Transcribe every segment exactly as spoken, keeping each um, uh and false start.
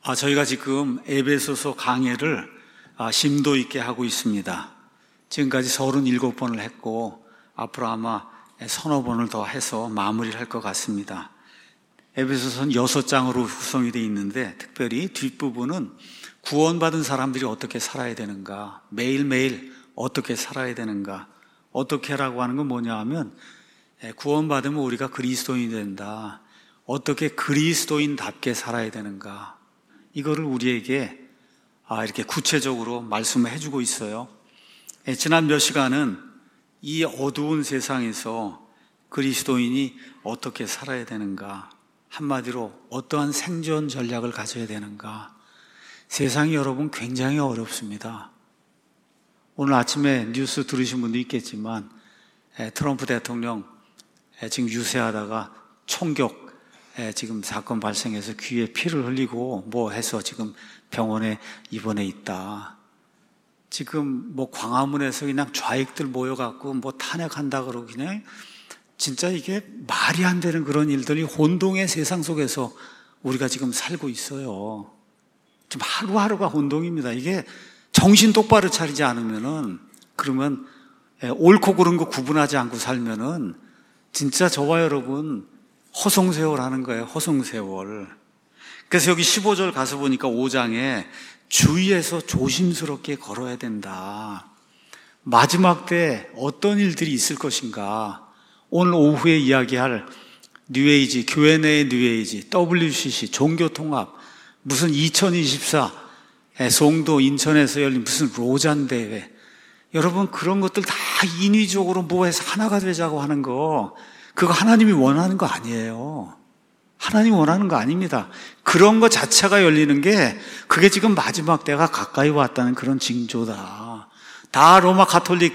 아, 저희가 지금 에베소서 강해를 아, 심도 있게 하고 있습니다. 지금까지 서른일곱 번을 했고 앞으로 아마 서너 번을 더 해서 마무리를 할 것 같습니다. 에베소서는 여섯 장으로 구성이 되어 있는데 특별히 뒷부분은 구원받은 사람들이 어떻게 살아야 되는가, 매일매일 어떻게 살아야 되는가, 어떻게라고 하는 건 뭐냐 하면 구원받으면 우리가 그리스도인이 된다. 어떻게 그리스도인답게 살아야 되는가, 이거를 우리에게 아, 이렇게 구체적으로 말씀을 해주고 있어요. 지난 몇 시간은 이 어두운 세상에서 그리스도인이 어떻게 살아야 되는가, 한마디로 어떠한 생존 전략을 가져야 되는가. 세상이 여러분 굉장히 어렵습니다. 오늘 아침에 뉴스 들으신 분도 있겠지만 트럼프 대통령 지금 유세하다가 총격 지금 사건 발생해서 귀에 피를 흘리고 뭐 해서 지금 병원에 입원해 있다. 지금 뭐 광화문에서 그냥 좌익들 모여갖고 뭐 탄핵한다 그러고 그냥 진짜 이게 말이 안 되는 그런 일들이 혼동의 세상 속에서 우리가 지금 살고 있어요. 지금 하루하루가 혼동입니다. 이게 정신 똑바로 차리지 않으면은, 그러면 옳고 그른 거 구분하지 않고 살면은 진짜 저와 여러분 허송세월 하는 거예요. 허송세월. 그래서 여기 십오 절 가서 보니까 오 장에 주위에서 조심스럽게 걸어야 된다. 마지막 때 어떤 일들이 있을 것인가. 오늘 오후에 이야기할 뉴에이지, 교회 내의 뉴에이지, 더블유씨씨, 종교통합, 무슨 이천이십사 송도 인천에서 열린 무슨 로잔 대회, 여러분 그런 것들 다 인위적으로 뭐 해서 하나가 되자고 하는 거, 그거 하나님이 원하는 거 아니에요. 하나님이 원하는 거 아닙니다. 그런 거 자체가 열리는 게 그게 지금 마지막 때가 가까이 왔다는 그런 징조다. 다 로마 가톨릭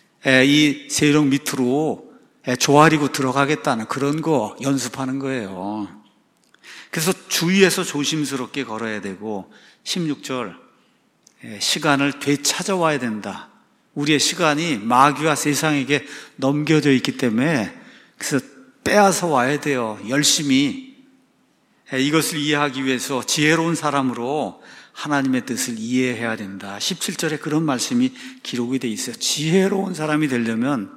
이 세력 밑으로 조아리고 들어가겠다는 그런 거 연습하는 거예요. 그래서 주위에서 조심스럽게 걸어야 되고, 십육 절 시간을 되찾아와야 된다. 우리의 시간이 마귀와 세상에게 넘겨져 있기 때문에 그래서 빼앗아 와야 돼요. 열심히 이것을 이해하기 위해서 지혜로운 사람으로 하나님의 뜻을 이해해야 된다. 십칠 절에 그런 말씀이 기록이 되어 있어요. 지혜로운 사람이 되려면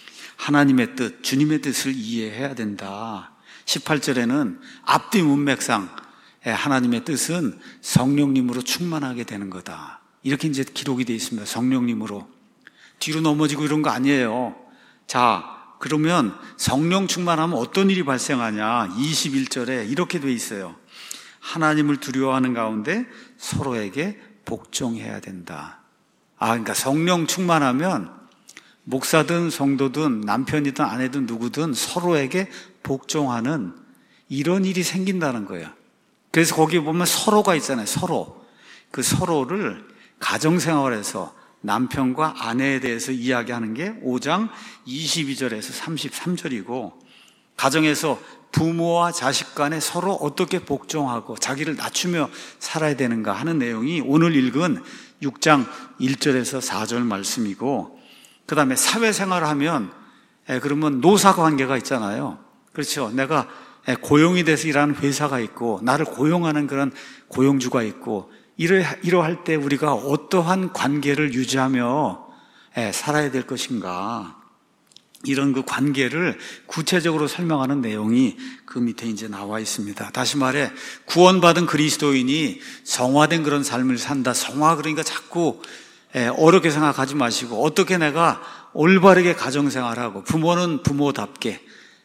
하나님의 뜻, 주님의 뜻을 이해해야 된다. 십팔 절에는 앞뒤 문맥상 하나님의 뜻은 성령님으로 충만하게 되는 거다. 이렇게 이제 기록이 되어 있습니다. 성령님으로. 뒤로 넘어지고 이런 거 아니에요. 자, 그러면 성령 충만하면 어떤 일이 발생하냐? 이십일 절에 이렇게 되어 있어요. 하나님을 두려워하는 가운데 서로에게 복종해야 된다. 아, 그러니까 성령 충만하면 목사든 성도든 남편이든 아내든 누구든 서로에게 복종하는 이런 일이 생긴다는 거예요. 그래서 거기 보면 서로가 있잖아요. 서로. 그 서로를 가정생활에서 남편과 아내에 대해서 이야기하는 게 오 장 이십이 절에서 삼십삼 절이고, 가정에서 부모와 자식 간에 서로 어떻게 복종하고 자기를 낮추며 살아야 되는가 하는 내용이 오늘 읽은 육 장 일 절에서 사 절 말씀이고, 그 다음에 사회생활을 하면 그러면 노사관계가 있잖아요. 그렇죠. 내가 고용이 돼서 일하는 회사가 있고 나를 고용하는 그런 고용주가 있고, 이러, 이러할 때 우리가 어떠한 관계를 유지하며 살아야 될 것인가, 이런 그 관계를 구체적으로 설명하는 내용이 그 밑에 이제 나와 있습니다. 다시 말해 구원받은 그리스도인이 성화된 그런 삶을 산다. 성화 그러니까 자꾸 어렵게 생각하지 마시고 어떻게 내가 올바르게 가정생활하고, 부모는 부모답게,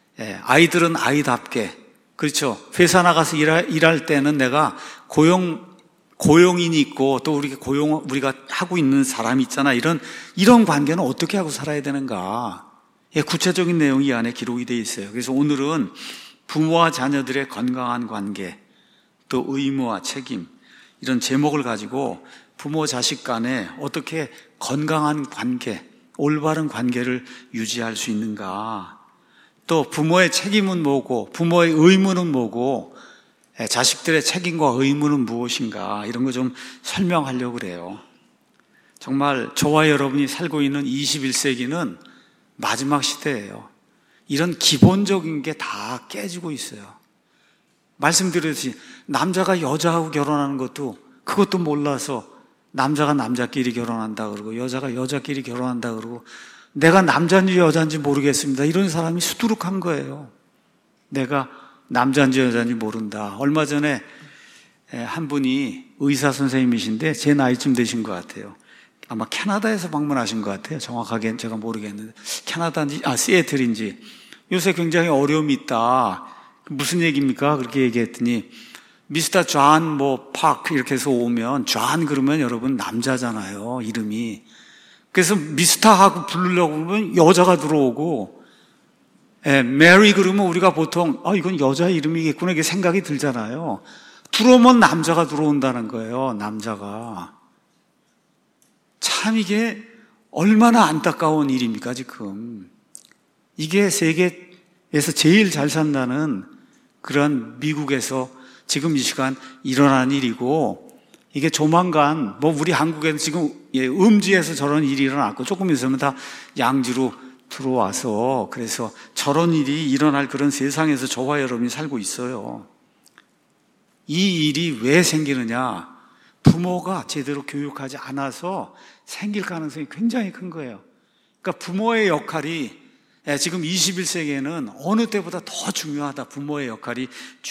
아이들은 아이답게, 그렇죠. 회사 나가서 일할, 일할 때는 내가 고용 고용인이 있고 또 우리 고용 우리가 하고 있는 사람이 있잖아. 이런 이런 관계는 어떻게 하고 살아야 되는가? 예, 구체적인 내용이 이 안에 기록이 되어 있어요. 그래서 오늘은 부모와 자녀들의 건강한 관계, 또 의무와 책임, 이런 제목을 가지고 부모 자식 간에 어떻게 건강한 관계, 올바른 관계를 유지할 수 있는가, 또 부모의 책임은 뭐고 부모의 의무는 뭐고 자식들의 책임과 의무는 무엇인가, 이런 거 좀 설명하려고 그래요. 정말 저와 여러분이 살고 있는 이십일 세기는 마지막 시대예요. 이런 기본적인 게 다 깨지고 있어요. 말씀드렸듯이 남자가 여자하고 결혼하는 것도 그것도 몰라서 남자가 남자끼리 결혼한다 그러고 여자가 여자끼리 결혼한다 그러고 내가 남자인지 여자인지 모르겠습니다. 이런 사람이 수두룩한 거예요. 내가 남자인지 여자인지 모른다. 얼마 전에 한 분이 의사 선생님이신데 제 나이쯤 되신 것 같아요. 아마 캐나다에서 방문하신 것 같아요. 정확하게 제가 모르겠는데 캐나다인지 아 시애틀인지 요새 굉장히 어려움이 있다. 무슨 얘기입니까? 그렇게 얘기했더니 미스터 존 뭐 파크 이렇게 해서 오면 존 그러면 여러분 남자잖아요. 이름이. 그래서 미스터하고 부르려고 그러면 여자가 들어오고 예, 메리 그러면 우리가 보통 아 이건 여자 이름이겠구나 이게 생각이 들잖아요. 들어오면 남자가 들어온다는 거예요. 남자가. 참 이게 얼마나 안타까운 일입니까 지금. 이게 세계에서 제일 잘 산다는 그런 미국에서 지금 이 시간 일어난 일이고 이게 조만간 뭐 우리 한국에는 지금 예, 음지에서 저런 일이 일어났고 조금 있으면 다 양지로 들어와서 그래서 저런 일이 일어날 그런 세상에서 저와 여러분이 살고 있어요. 이 일이 왜 생기느냐? 부모가 제대로 교육하지 않아서 생길 가능성이 굉장히 큰 거예요. 그러니까 부모의 역할이 지금 이십일 세기에는 어느 때보다 더 중요하다. 부모의 역할이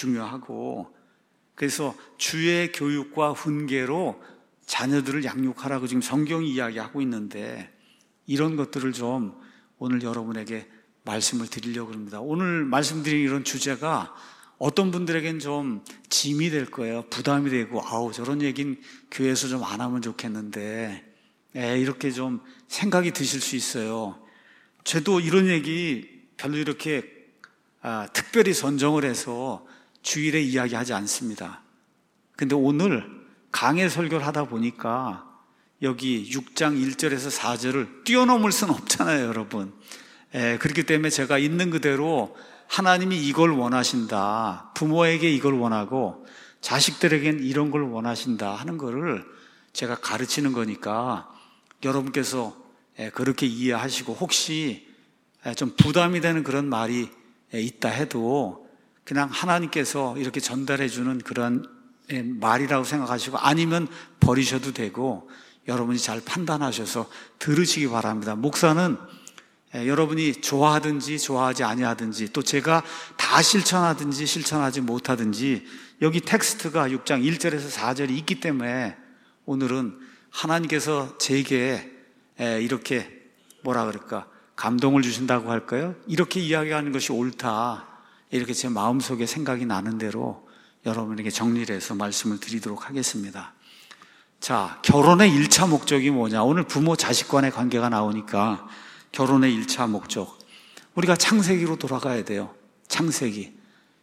중요하고 그래서 주의 교육과 훈계로 자녀들을 양육하라고 지금 성경이 이야기하고 있는데 이런 것들을 좀 오늘 여러분에게 말씀을 드리려고 합니다. 오늘 말씀드린 이런 주제가 어떤 분들에겐 좀 짐이 될 거예요. 부담이 되고 아우 저런 얘기는 교회에서 좀 안 하면 좋겠는데 에, 이렇게 좀 생각이 드실 수 있어요. 저도 이런 얘기 별로 이렇게 아, 특별히 선정을 해서 주일에 이야기하지 않습니다. 근데 오늘 강해 설교를 하다 보니까 여기 육 장 일 절에서 사 절을 뛰어넘을 수는 없잖아요, 여러분. 에, 그렇기 때문에 제가 있는 그대로 하나님이 이걸 원하신다. 부모에게 이걸 원하고 자식들에겐 이런 걸 원하신다 하는 거를 제가 가르치는 거니까 여러분께서 그렇게 이해하시고 혹시 좀 부담이 되는 그런 말이 있다 해도 그냥 하나님께서 이렇게 전달해 주는 그런 말이라고 생각하시고 아니면 버리셔도 되고 여러분이 잘 판단하셔서 들으시기 바랍니다. 목사는 여러분이 좋아하든지 좋아하지 아니하든지 또 제가 다 실천하든지 실천하지 못하든지 여기 텍스트가 육 장 일 절에서 사 절이 있기 때문에 오늘은 하나님께서 제게 이렇게 뭐라 그럴까 감동을 주신다고 할까요? 이렇게 이야기하는 것이 옳다 이렇게 제 마음속에 생각이 나는 대로 여러분에게 정리를 해서 말씀을 드리도록 하겠습니다. 자, 결혼의 일 차 목적이 뭐냐? 오늘 부모 자식 간의 관계가 나오니까 결혼의 일 차 목적 우리가 창세기로 돌아가야 돼요. 창세기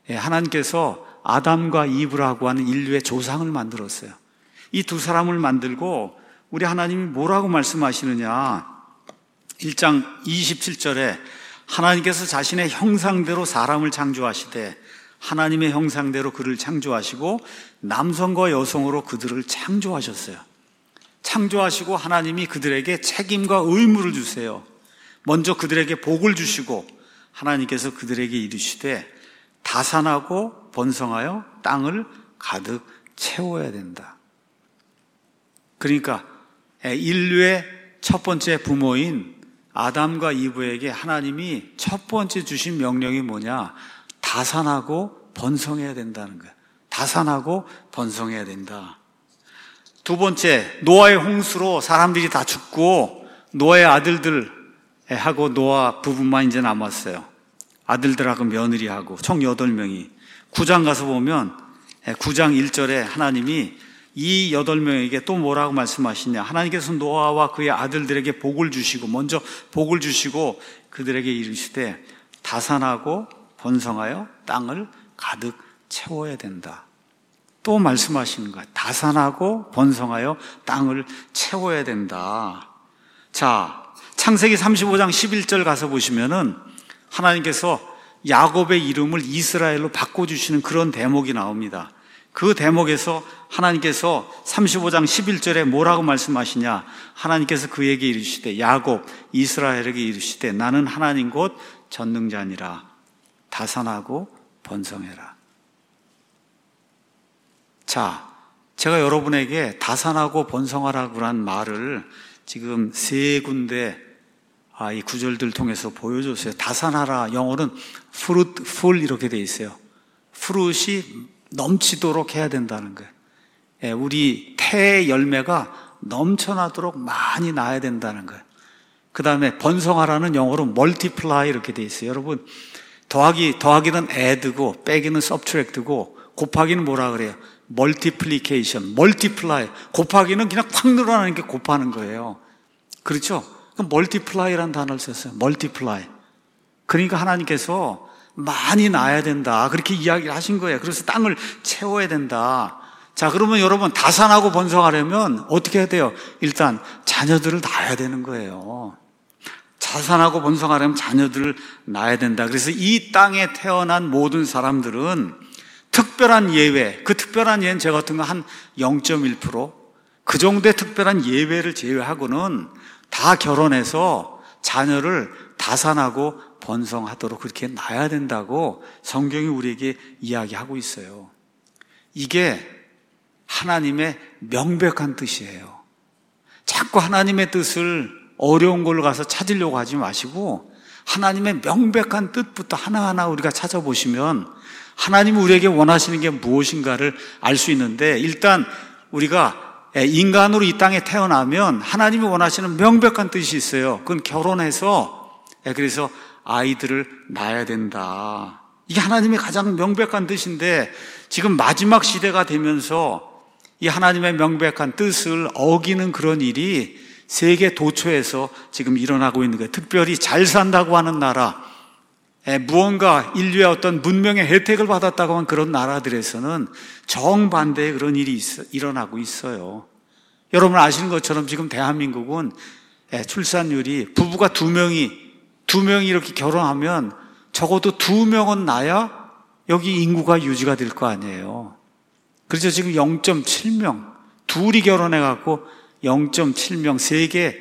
하나님께서 아담과 이브라고 하는 인류의 조상을 만들었어요. 이 두 사람을 만들고 우리 하나님이 뭐라고 말씀하시느냐 일 장 이십칠 절에 하나님께서 자신의 형상대로 사람을 창조하시되 하나님의 형상대로 그를 창조하시고 남성과 여성으로 그들을 창조하셨어요. 창조하시고 하나님이 그들에게 책임과 의무를 주세요. 먼저 그들에게 복을 주시고 하나님께서 그들에게 이르시되 다산하고 번성하여 땅을 가득 채워야 된다. 그러니까 인류의 첫 번째 부모인 아담과 이브에게 하나님이 첫 번째 주신 명령이 뭐냐? 다산하고 번성해야 된다는 거예요. 다산하고 번성해야 된다. 두 번째, 노아의 홍수로 사람들이 다 죽고 노아의 아들들 하고 노아 부부만 이제 남았어요. 아들들하고 며느리하고 총 여덟 명이 구 장 가서 보면 구 장 일 절에 하나님이 이 여덟 명에게 또 뭐라고 말씀하시냐? 하나님께서 노아와 그의 아들들에게 복을 주시고 먼저 복을 주시고 그들에게 이르시되 다산하고 번성하여 땅을 가득 채워야 된다. 또 말씀하시는 거야. 다산하고 번성하여 땅을 채워야 된다. 자, 창세기 삼십오 장 십일 절 가서 보시면은 하나님께서 야곱의 이름을 이스라엘로 바꿔주시는 그런 대목이 나옵니다. 그 대목에서 하나님께서 삼십오 장 십일 절에 뭐라고 말씀하시냐? 하나님께서 그에게 이르시되 야곱 이스라엘에게 이르시되 나는 하나님 곧 전능자니라 다산하고 번성해라. 자, 제가 여러분에게 다산하고 번성하라고 한 말을 지금 세 군데 아, 이 구절들 통해서 보여줬어요. 다산하라, 영어는 fruit, full 이렇게 돼 있어요. fruit이 넘치도록 해야 된다는 거예요. 예, 우리 태의 열매가 넘쳐나도록 많이 나야 된다는 거예요. 그 다음에 번성하라는 영어로 multiply 이렇게 돼 있어요. 여러분, 더하기, 더하기는 add고 빼기는 subtract고 곱하기는 뭐라 그래요? multiplication, multiply. 곱하기는 그냥 확 늘어나는 게 곱하는 거예요. 그렇죠? 그럼 multiply라는 단어를 썼어요. multiply. 그러니까 하나님께서 많이 낳아야 된다. 그렇게 이야기를 하신 거예요. 그래서 땅을 채워야 된다. 자, 그러면 여러분 다산하고 번성하려면 어떻게 해야 돼요? 일단 자녀들을 낳아야 되는 거예요. 자산하고 번성하려면 자녀들을 낳아야 된다. 그래서 이 땅에 태어난 모든 사람들은 특별한 예외, 그 특별한 예는 제 같은 거 한 영 점 일 퍼센트 그 정도의 특별한 예외를 제외하고는 다 결혼해서 자녀를 다산하고 번성하도록 그렇게 낳아야 된다고 성경이 우리에게 이야기하고 있어요. 이게 하나님의 명백한 뜻이에요. 자꾸 하나님의 뜻을 어려운 걸로 가서 찾으려고 하지 마시고 하나님의 명백한 뜻부터 하나하나 우리가 찾아보시면 하나님이 우리에게 원하시는 게 무엇인가를 알 수 있는데, 일단 우리가 인간으로 이 땅에 태어나면 하나님이 원하시는 명백한 뜻이 있어요. 그건 결혼해서 그래서 아이들을 낳아야 된다. 이게 하나님의 가장 명백한 뜻인데 지금 마지막 시대가 되면서 이 하나님의 명백한 뜻을 어기는 그런 일이 세계 도처에서 지금 일어나고 있는 거예요. 특별히 잘 산다고 하는 나라, 무언가 인류의 어떤 문명의 혜택을 받았다고 하는 그런 나라들에서는 정반대의 그런 일이 있어, 일어나고 있어요. 여러분 아시는 것처럼 지금 대한민국은 출산율이 부부가 두 명이 두 명이 이렇게 결혼하면 적어도 두 명은 낳아야 여기 인구가 유지가 될 거 아니에요. 그래서 지금 영 점 칠 명 둘이 결혼해갖고 영 점 칠 명 세계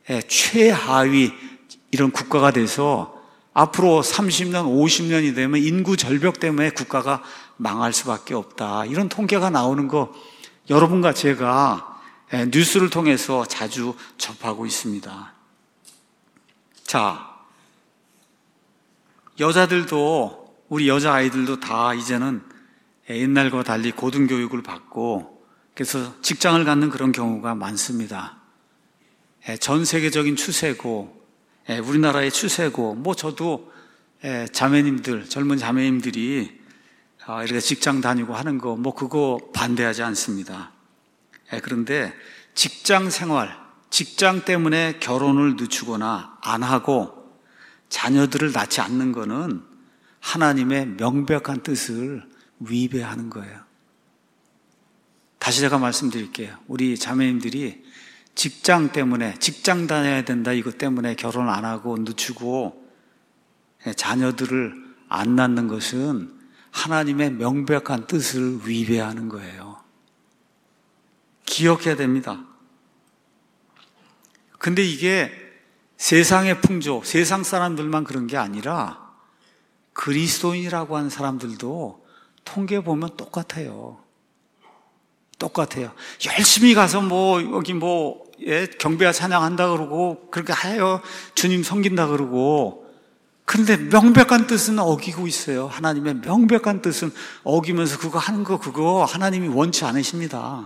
최하위 이런 국가가 돼서 앞으로 삼십 년, 오십 년이 되면 인구 절벽 때문에 국가가 망할 수밖에 없다. 이런 통계가 나오는 거 여러분과 제가 뉴스를 통해서 자주 접하고 있습니다. 자, 여자들도 우리 여자아이들도 다 이제는 옛날과 달리 고등교육을 받고 그래서 직장을 갖는 그런 경우가 많습니다. 전 세계적인 추세고 우리나라의 추세고 뭐 저도 자매님들 젊은 자매님들이 이렇게 직장 다니고 하는 거 뭐 그거 반대하지 않습니다. 그런데 직장 생활, 직장 때문에 결혼을 늦추거나 안 하고 자녀들을 낳지 않는 거는 하나님의 명백한 뜻을 위배하는 거예요. 다시 제가 말씀드릴게요. 우리 자매님들이 직장 때문에 직장 다녀야 된다 이것 때문에 결혼 안 하고 늦추고 자녀들을 안 낳는 것은 하나님의 명백한 뜻을 위배하는 거예요. 기억해야 됩니다. 근데 이게 세상의 풍조, 세상 사람들만 그런 게 아니라 그리스도인이라고 하는 사람들도 통계 보면 똑같아요. 똑같아요. 열심히 가서 뭐 여기 뭐 예, 경배와 찬양한다 그러고 그렇게 해요. 주님 섬긴다 그러고. 그런데 명백한 뜻은 어기고 있어요. 하나님의 명백한 뜻은 어기면서 그거 하는 거 그거 하나님이 원치 않으십니다.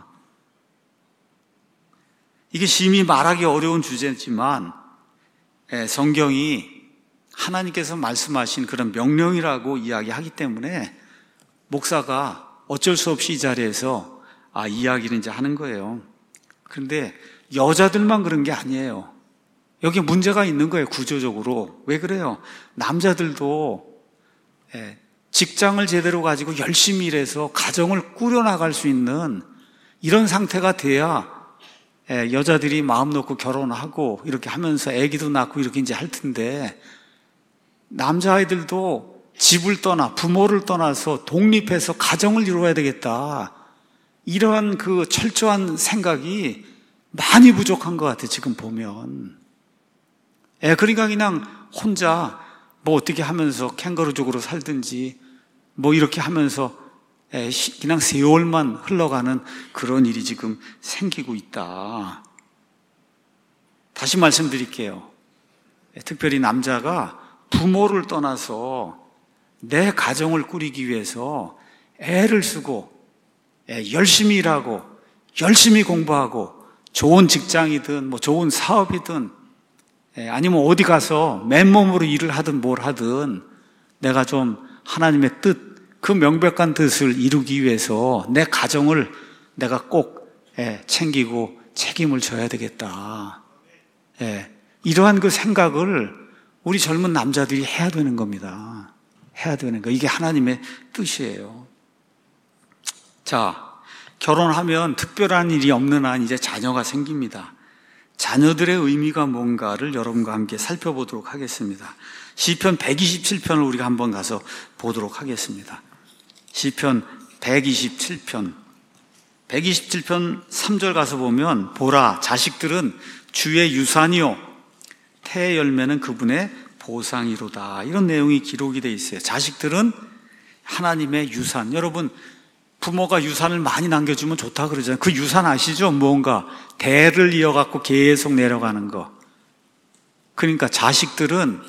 이게 심히 말하기 어려운 주제지만 예, 성경이 하나님께서 말씀하신 그런 명령이라고 이야기하기 때문에 목사가 어쩔 수 없이 이 자리에서 아, 이야기를 이제 하는 거예요. 그런데 여자들만 그런 게 아니에요. 여기 문제가 있는 거예요, 구조적으로. 왜 그래요? 남자들도 직장을 제대로 가지고 열심히 일해서 가정을 꾸려나갈 수 있는 이런 상태가 돼야 여자들이 마음 놓고 결혼하고 이렇게 하면서 아기도 낳고 이렇게 이제 할 텐데 남자아이들도 집을 떠나 부모를 떠나서 독립해서 가정을 이루어야 되겠다. 이런 그 철저한 생각이 많이 부족한 것 같아요, 지금 보면. 예, 그러니까 그냥 혼자 뭐 어떻게 하면서 캥거루족으로 살든지 뭐 이렇게 하면서 그냥 세월만 흘러가는 그런 일이 지금 생기고 있다. 다시 말씀드릴게요. 특별히 남자가 부모를 떠나서 내 가정을 꾸리기 위해서 애를 쓰고 열심히 일하고 열심히 공부하고 좋은 직장이든 뭐 좋은 사업이든 아니면 어디 가서 맨몸으로 일을 하든 뭘 하든 내가 좀 하나님의 뜻, 그 명백한 뜻을 이루기 위해서 내 가정을 내가 꼭 챙기고 책임을 져야 되겠다. 이러한 그 생각을 우리 젊은 남자들이 해야 되는 겁니다. 해야 되는 거. 이게 하나님의 뜻이에요. 자, 결혼하면 특별한 일이 없는 한 이제 자녀가 생깁니다. 자녀들의 의미가 뭔가를 여러분과 함께 살펴보도록 하겠습니다. 시편 백이십칠 편을 우리가 한번 가서 보도록 하겠습니다. 시편 백이십칠 편. 백이십칠 편 삼 절 가서 보면 보라, 자식들은 주의 유산이요 태의 열매는 그분의 보상이로다. 이런 내용이 기록이 되어 있어요. 자식들은 하나님의 유산. 여러분, 부모가 유산을 많이 남겨주면 좋다 그러잖아요. 그 유산 아시죠? 뭔가 대를 이어갖고 계속 내려가는 거. 그러니까 자식들은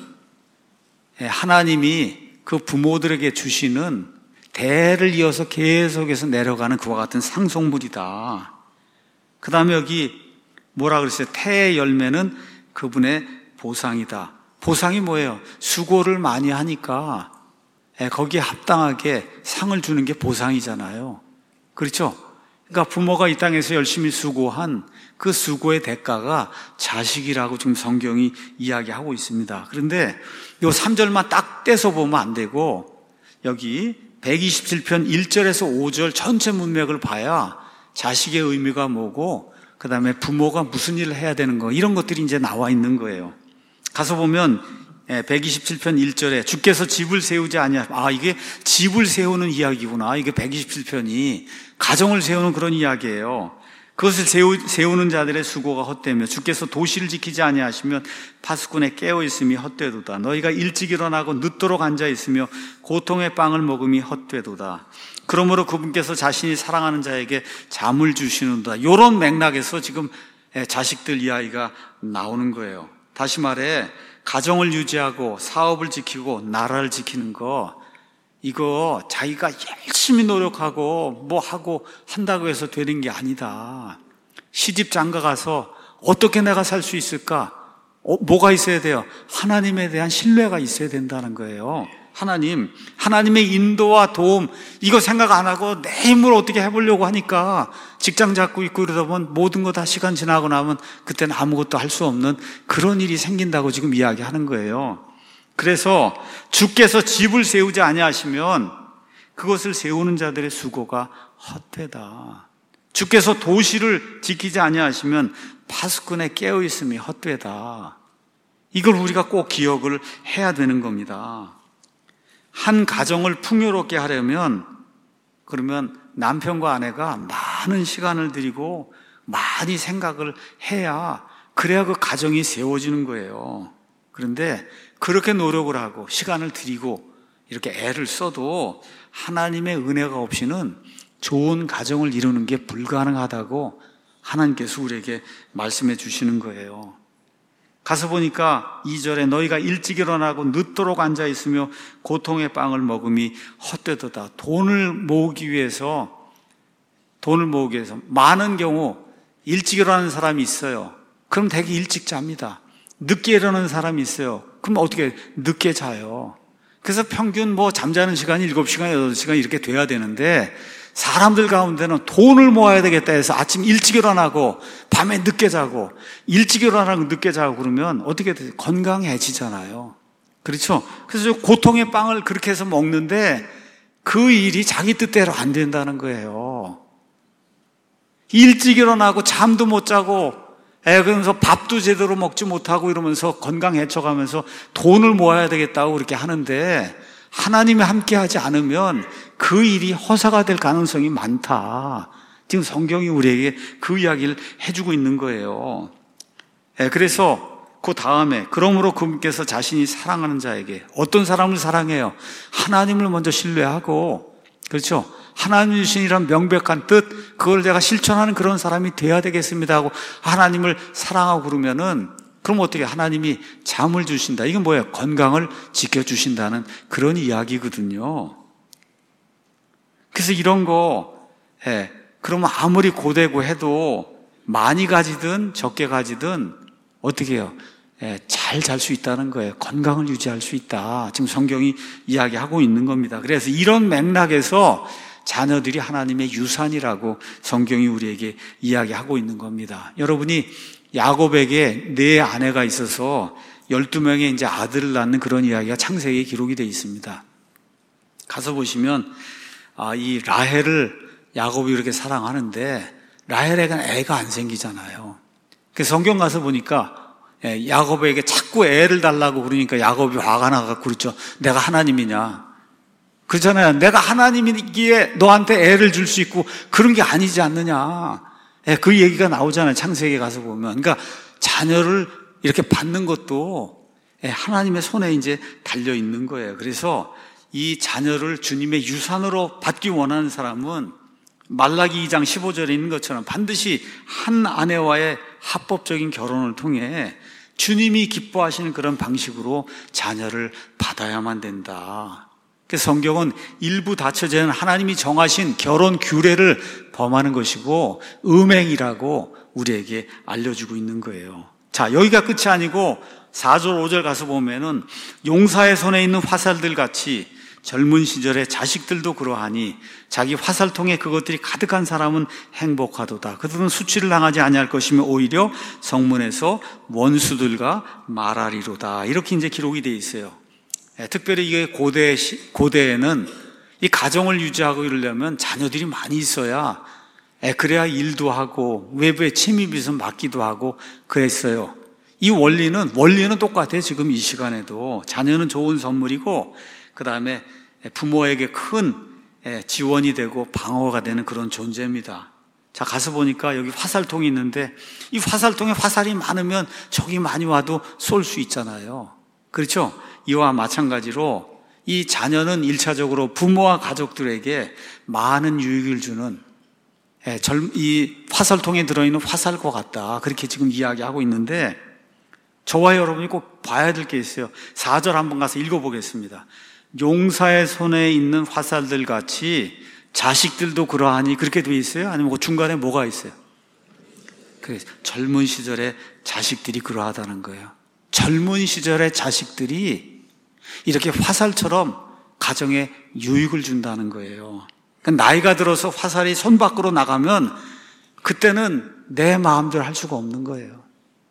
하나님이 그 부모들에게 주시는 대를 이어서 계속해서 내려가는 그와 같은 상속물이다. 그 다음에 여기 뭐라 그랬어요? 태의 열매는 그분의 보상이다. 보상이 뭐예요? 수고를 많이 하니까 거기에 합당하게 상을 주는 게 보상이잖아요. 그렇죠? 그러니까 부모가 이 땅에서 열심히 수고한 그 수고의 대가가 자식이라고 지금 성경이 이야기하고 있습니다. 그런데 요 삼 절만 딱 떼서 보면 안 되고 여기 백이십칠 편 일 절에서 오 절 전체 문맥을 봐야 자식의 의미가 뭐고 그 다음에 부모가 무슨 일을 해야 되는 거 이런 것들이 이제 나와 있는 거예요. 가서 보면 백이십칠 편 일 절에 주께서 집을 세우지 아니하 아 이게 집을 세우는 이야기구나. 이게 백이십칠 편이 가정을 세우는 그런 이야기예요. 그것을 세우, 세우는 자들의 수고가 헛되며 주께서 도시를 지키지 아니하시면 파수꾼의 깨어있음이 헛되도다. 너희가 일찍 일어나고 늦도록 앉아있으며 고통의 빵을 먹음이 헛되도다. 그러므로 그분께서 자신이 사랑하는 자에게 잠을 주시는다. 이런 맥락에서 지금 자식들 이야기가 나오는 거예요. 다시 말해 가정을 유지하고 사업을 지키고 나라를 지키는 거 이거 자기가 열심히 노력하고 뭐 하고 한다고 해서 되는 게 아니다. 시집 장가 가서 어떻게 내가 살 수 있을까? 어, 뭐가 있어야 돼요? 하나님에 대한 신뢰가 있어야 된다는 거예요. 하나님, 하나님의 인도와 도움 이거 생각 안 하고 내 힘으로 어떻게 해보려고 하니까 직장 잡고 있고 이러다 보면 모든 거 다 시간 지나고 나면 그때는 아무것도 할 수 없는 그런 일이 생긴다고 지금 이야기하는 거예요. 그래서 주께서 집을 세우지 아니하시면 그것을 세우는 자들의 수고가 헛되다. 주께서 도시를 지키지 아니하시면 파수꾼의 깨어있음이 헛되다. 이걸 우리가 꼭 기억을 해야 되는 겁니다. 한 가정을 풍요롭게 하려면 그러면 남편과 아내가 많은 시간을 들이고 많이 생각을 해야 그래야 그 가정이 세워지는 거예요. 그런데 그렇게 노력을 하고 시간을 들이고 이렇게 애를 써도 하나님의 은혜가 없이는 좋은 가정을 이루는 게 불가능하다고 하나님께서 우리에게 말씀해 주시는 거예요. 가서 보니까 이 절에 너희가 일찍 일어나고 늦도록 앉아있으며 고통의 빵을 먹음이 헛되도다. 돈을 모으기 위해서 돈을 모으기 위해서 많은 경우 일찍 일어나는 사람이 있어요. 그럼 되게 일찍 잡니다. 늦게 일어나는 사람이 있어요. 그럼 어떻게 늦게 자요. 그래서 평균 뭐 잠자는 시간이 일곱 시간, 여덟 시간 이렇게 돼야 되는데 사람들 가운데는 돈을 모아야 되겠다 해서 아침 일찍 일어나고 밤에 늦게 자고 일찍 일어나고 늦게 자고 그러면 어떻게 돼요? 건강해지잖아요. 그렇죠? 그래서 고통의 빵을 그렇게 해서 먹는데 그 일이 자기 뜻대로 안 된다는 거예요. 일찍 일어나고 잠도 못 자고 애 그러면서 밥도 제대로 먹지 못하고 이러면서 건강 해쳐가면서 돈을 모아야 되겠다고 그렇게 하는데 하나님이 함께하지 않으면 그 일이 허사가 될 가능성이 많다. 지금 성경이 우리에게 그 이야기를 해주고 있는 거예요. 그래서 그 다음에 그러므로 그분께서 자신이 사랑하는 자에게 어떤 사람을 사랑해요? 하나님을 먼저 신뢰하고 그렇죠? 하나님 주신 이런 명백한 뜻, 그걸 내가 실천하는 그런 사람이 돼야 되겠습니다 하고 하나님을 사랑하고 그러면은, 그럼 어떻게 하나님이 잠을 주신다. 이건 뭐예요? 건강을 지켜주신다는 그런 이야기거든요. 그래서 이런 거, 예, 그러면 아무리 고되고 해도 많이 가지든 적게 가지든 어떻게 해요? 예, 잘 잘 수 있다는 거예요. 건강을 유지할 수 있다. 지금 성경이 이야기하고 있는 겁니다. 그래서 이런 맥락에서 자녀들이 하나님의 유산이라고 성경이 우리에게 이야기하고 있는 겁니다. 여러분이 야곱에게 네 아내가 있어서 열두 명의 이제 아들을 낳는 그런 이야기가 창세기에 기록이 되어 있습니다. 가서 보시면 아, 이 라헬을 야곱이 이렇게 사랑하는데 라헬에게는 애가 안 생기잖아요. 그래서 성경 가서 보니까 야곱에게 자꾸 애를 달라고 그러니까 야곱이 화가 나가지고 그랬죠. 내가 하나님이냐? 그렇잖아요. 내가 하나님이기에 너한테 애를 줄 수 있고 그런 게 아니지 않느냐. 그 얘기가 나오잖아요. 창세기에 가서 보면. 그러니까 자녀를 이렇게 받는 것도 하나님의 손에 이제 달려 있는 거예요. 그래서 이 자녀를 주님의 유산으로 받기 원하는 사람은 말라기 이 장 십오 절에 있는 것처럼 반드시 한 아내와의 합법적인 결혼을 통해 주님이 기뻐하시는 그런 방식으로 자녀를 받아야만 된다. 그래서 성경은 일부 다처제는 하나님이 정하신 결혼 규례를 범하는 것이고 음행이라고 우리에게 알려주고 있는 거예요. 자, 여기가 끝이 아니고 사 절 오 절 가서 보면은 용사의 손에 있는 화살들 같이 젊은 시절에 자식들도 그러하니 자기 화살통에 그것들이 가득한 사람은 행복하도다. 그들은 수치를 당하지 아니할 것이며 오히려 성문에서 원수들과 말하리로다. 이렇게 이제 기록이 되어 있어요. 예, 특별히 이게 고대, 고대에는 이 가정을 유지하고 이러려면 자녀들이 많이 있어야, 예, 그래야 일도 하고 외부에 침입이 있으면 막기도 하고 그랬어요. 이 원리는, 원리는 똑같아요. 지금 이 시간에도. 자녀는 좋은 선물이고 그 다음에 부모에게 큰 지원이 되고 방어가 되는 그런 존재입니다. 자, 가서 보니까 여기 화살통이 있는데 이 화살통에 화살이 많으면 적이 많이 와도 쏠 수 있잖아요. 그렇죠? 이와 마찬가지로 이 자녀는 일차적으로 부모와 가족들에게 많은 유익을 주는 이 화살통에 들어있는 화살과 같다. 그렇게 지금 이야기하고 있는데 저와 여러분이 꼭 봐야 될 게 있어요. 사 절 한번 가서 읽어보겠습니다. 용사의 손에 있는 화살들 같이 자식들도 그러하니 그렇게 돼 있어요? 아니면 그 중간에 뭐가 있어요? 그래서 젊은 시절에 자식들이 그러하다는 거예요. 젊은 시절의 자식들이 이렇게 화살처럼 가정에 유익을 준다는 거예요. 그러니까 나이가 들어서 화살이 손 밖으로 나가면 그때는 내 마음대로 할 수가 없는 거예요.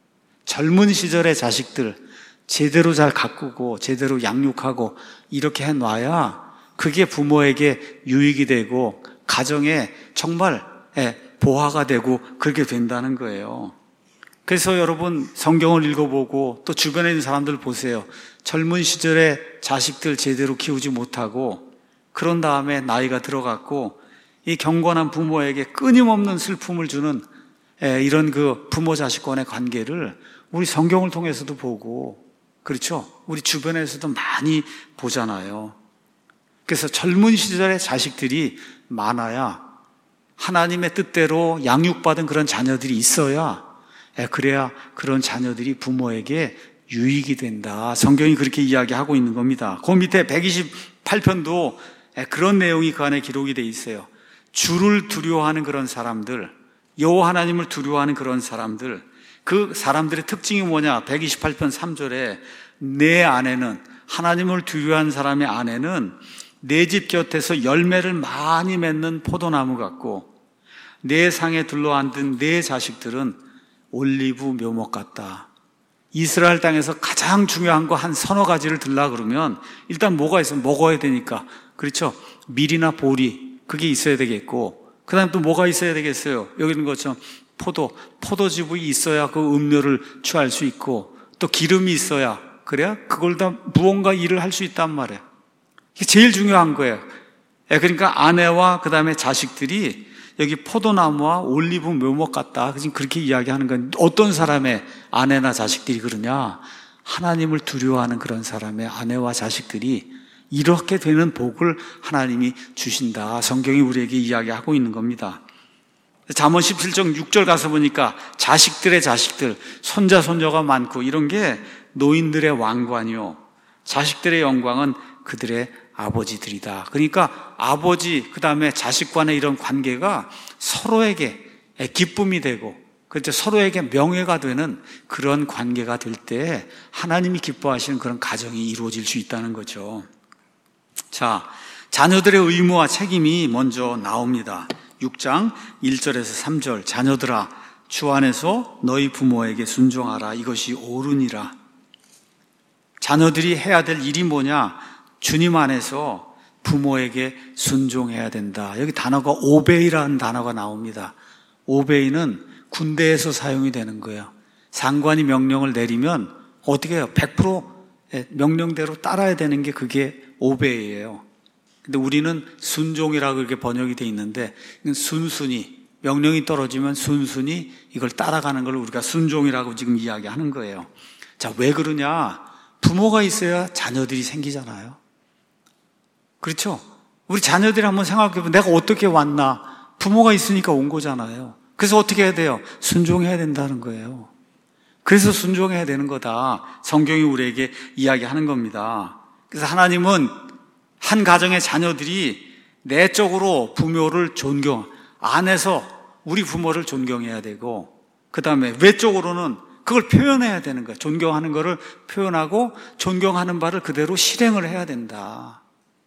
젊은 시절의 자식들 제대로 잘 가꾸고 제대로 양육하고 이렇게 해놔야 그게 부모에게 유익이 되고 가정에 정말 보화가 되고 그렇게 된다는 거예요. 그래서 여러분 성경을 읽어보고 또 주변에 있는 사람들 보세요. 젊은 시절에 자식들 제대로 키우지 못하고 그런 다음에 나이가 들어갔고 이 경건한 부모에게 끊임없는 슬픔을 주는 이런 그 부모 자식 간의 관계를 우리 성경을 통해서도 보고 그렇죠? 우리 주변에서도 많이 보잖아요. 그래서 젊은 시절의 자식들이 많아야 하나님의 뜻대로 양육받은 그런 자녀들이 있어야 그래야 그런 자녀들이 부모에게 유익이 된다. 성경이 그렇게 이야기하고 있는 겁니다. 그 밑에 백이십팔 편도 그런 내용이 그 안에 기록이 되어 있어요. 주를 두려워하는 그런 사람들, 여호와 하나님을 두려워하는 그런 사람들, 그 사람들의 특징이 뭐냐? 백이십팔 편 삼 절에 내 아내는, 하나님을 두려워하는 사람의 아내는 내 집 곁에서 열매를 많이 맺는 포도나무 같고 내 상에 둘러앉은 내 자식들은 올리브 묘목 같다. 이스라엘 땅에서 가장 중요한 거 한 서너 가지를 들라 그러면 일단 뭐가 있으면 먹어야 되니까, 그렇죠? 밀이나 보리 그게 있어야 되겠고 그 다음 또 뭐가 있어야 되겠어요? 여기 있는 것처럼 포도, 포도즙이 있어야 그 음료를 취할 수 있고 또 기름이 있어야 그래야 그걸 다 무언가 일을 할 수 있단 말이에요. 이게 제일 중요한 거예요. 그러니까 아내와 그 다음에 자식들이 여기 포도나무와 올리브 묘목 같다. 지금 그렇게 이야기하는 건 어떤 사람의 아내나 자식들이 그러냐? 하나님을 두려워하는 그런 사람의 아내와 자식들이 이렇게 되는 복을 하나님이 주신다. 성경이 우리에게 이야기하고 있는 겁니다. 잠언 십칠 장 육 절 가서 보니까 자식들의 자식들, 손자 손녀가 많고 이런 게 노인들의 왕관이요, 자식들의 영광은 그들의 아버지들이다. 그러니까 아버지 그 다음에 자식 간의 이런 관계가 서로에게 기쁨이 되고 그렇죠, 서로에게 명예가 되는 그런 관계가 될 때 하나님이 기뻐하시는 그런 가정이 이루어질 수 있다는 거죠. 자, 자녀들의 의무와 책임이 먼저 나옵니다. 육 장 일 절에서 삼 절, 자녀들아 주 안에서 너희 부모에게 순종하라. 이것이 옳으니라. 자녀들이 해야 될 일이 뭐냐? 주님 안에서 부모에게 순종해야 된다. 여기 단어가 오베이라는 단어가 나옵니다. 오베이는 군대에서 사용이 되는 거예요. 상관이 명령을 내리면 어떻게 해요? 백 퍼센트 명령대로 따라야 되는 게 그게 오베이예요. 근데 우리는 순종이라고 이렇게 번역이 돼 있는데 순순히, 명령이 떨어지면 순순히 이걸 따라가는 걸 우리가 순종이라고 지금 이야기하는 거예요. 자, 왜 그러냐? 부모가 있어야 자녀들이 생기잖아요. 그렇죠? 우리 자녀들이 한번 생각해보면 내가 어떻게 왔나? 부모가 있으니까 온 거잖아요. 그래서 어떻게 해야 돼요? 순종해야 된다는 거예요. 그래서 순종해야 되는 거다. 성경이 우리에게 이야기하는 겁니다. 그래서 하나님은 한 가정의 자녀들이 내적으로 부모를 존경, 안에서 우리 부모를 존경해야 되고, 그 다음에 외적으로는 그걸 표현해야 되는 거예요. 존경하는 거를 표현하고 존경하는 바를 그대로 실행을 해야 된다.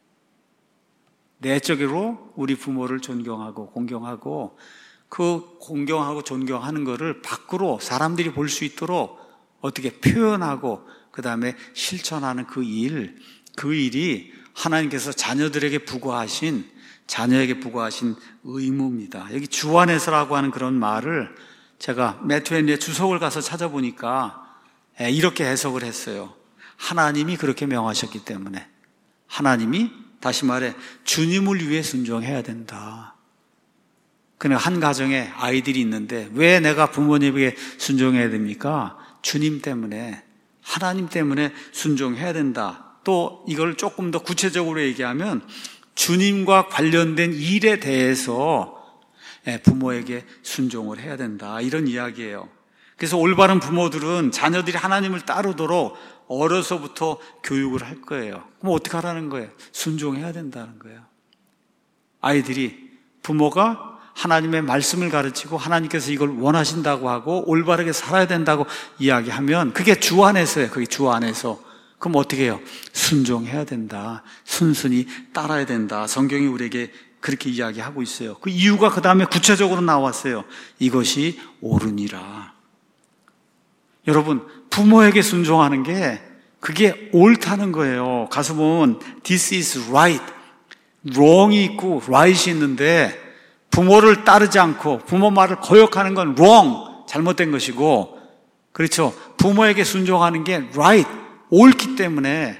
내적으로 우리 부모를 존경하고 공경하고 그 공경하고 존경하는 거를 밖으로 사람들이 볼 수 있도록 어떻게 표현하고 그 다음에 실천하는 그 일, 그 일이 하나님께서 자녀들에게 부과하신, 자녀에게 부과하신 의무입니다. 여기 주 안에서라고 하는 그런 말을 제가 매튜 헨리의 주석을 가서 찾아보니까 이렇게 해석을 했어요. 하나님이 그렇게 명하셨기 때문에, 하나님이 다시 말해 주님을 위해 순종해야 된다. 그러니까 한 가정에 아이들이 있는데 왜 내가 부모님에게 순종해야 됩니까? 주님 때문에, 하나님 때문에 순종해야 된다. 또 이걸 조금 더 구체적으로 얘기하면 주님과 관련된 일에 대해서 부모에게 순종을 해야 된다, 이런 이야기예요. 그래서 올바른 부모들은 자녀들이 하나님을 따르도록 어려서부터 교육을 할 거예요. 그럼 어떻게 하라는 거예요? 순종해야 된다는 거예요. 아이들이 부모가 하나님의 말씀을 가르치고 하나님께서 이걸 원하신다고 하고 올바르게 살아야 된다고 이야기하면 그게 주 안에서예요. 그게 주 안에서. 그럼 어떻게 해요? 순종해야 된다. 순순히 따라야 된다. 성경이 우리에게 그렇게 이야기하고 있어요. 그 이유가 그 다음에 구체적으로 나왔어요. 이것이 옳으니라. 여러분, 부모에게 순종하는 게 그게 옳다는 거예요. 가서 보면 This is right, wrong이 있고 right이 있는데 부모를 따르지 않고 부모 말을 거역하는 건 wrong, 잘못된 것이고, 그렇죠? 부모에게 순종하는 게 right, 옳기 때문에.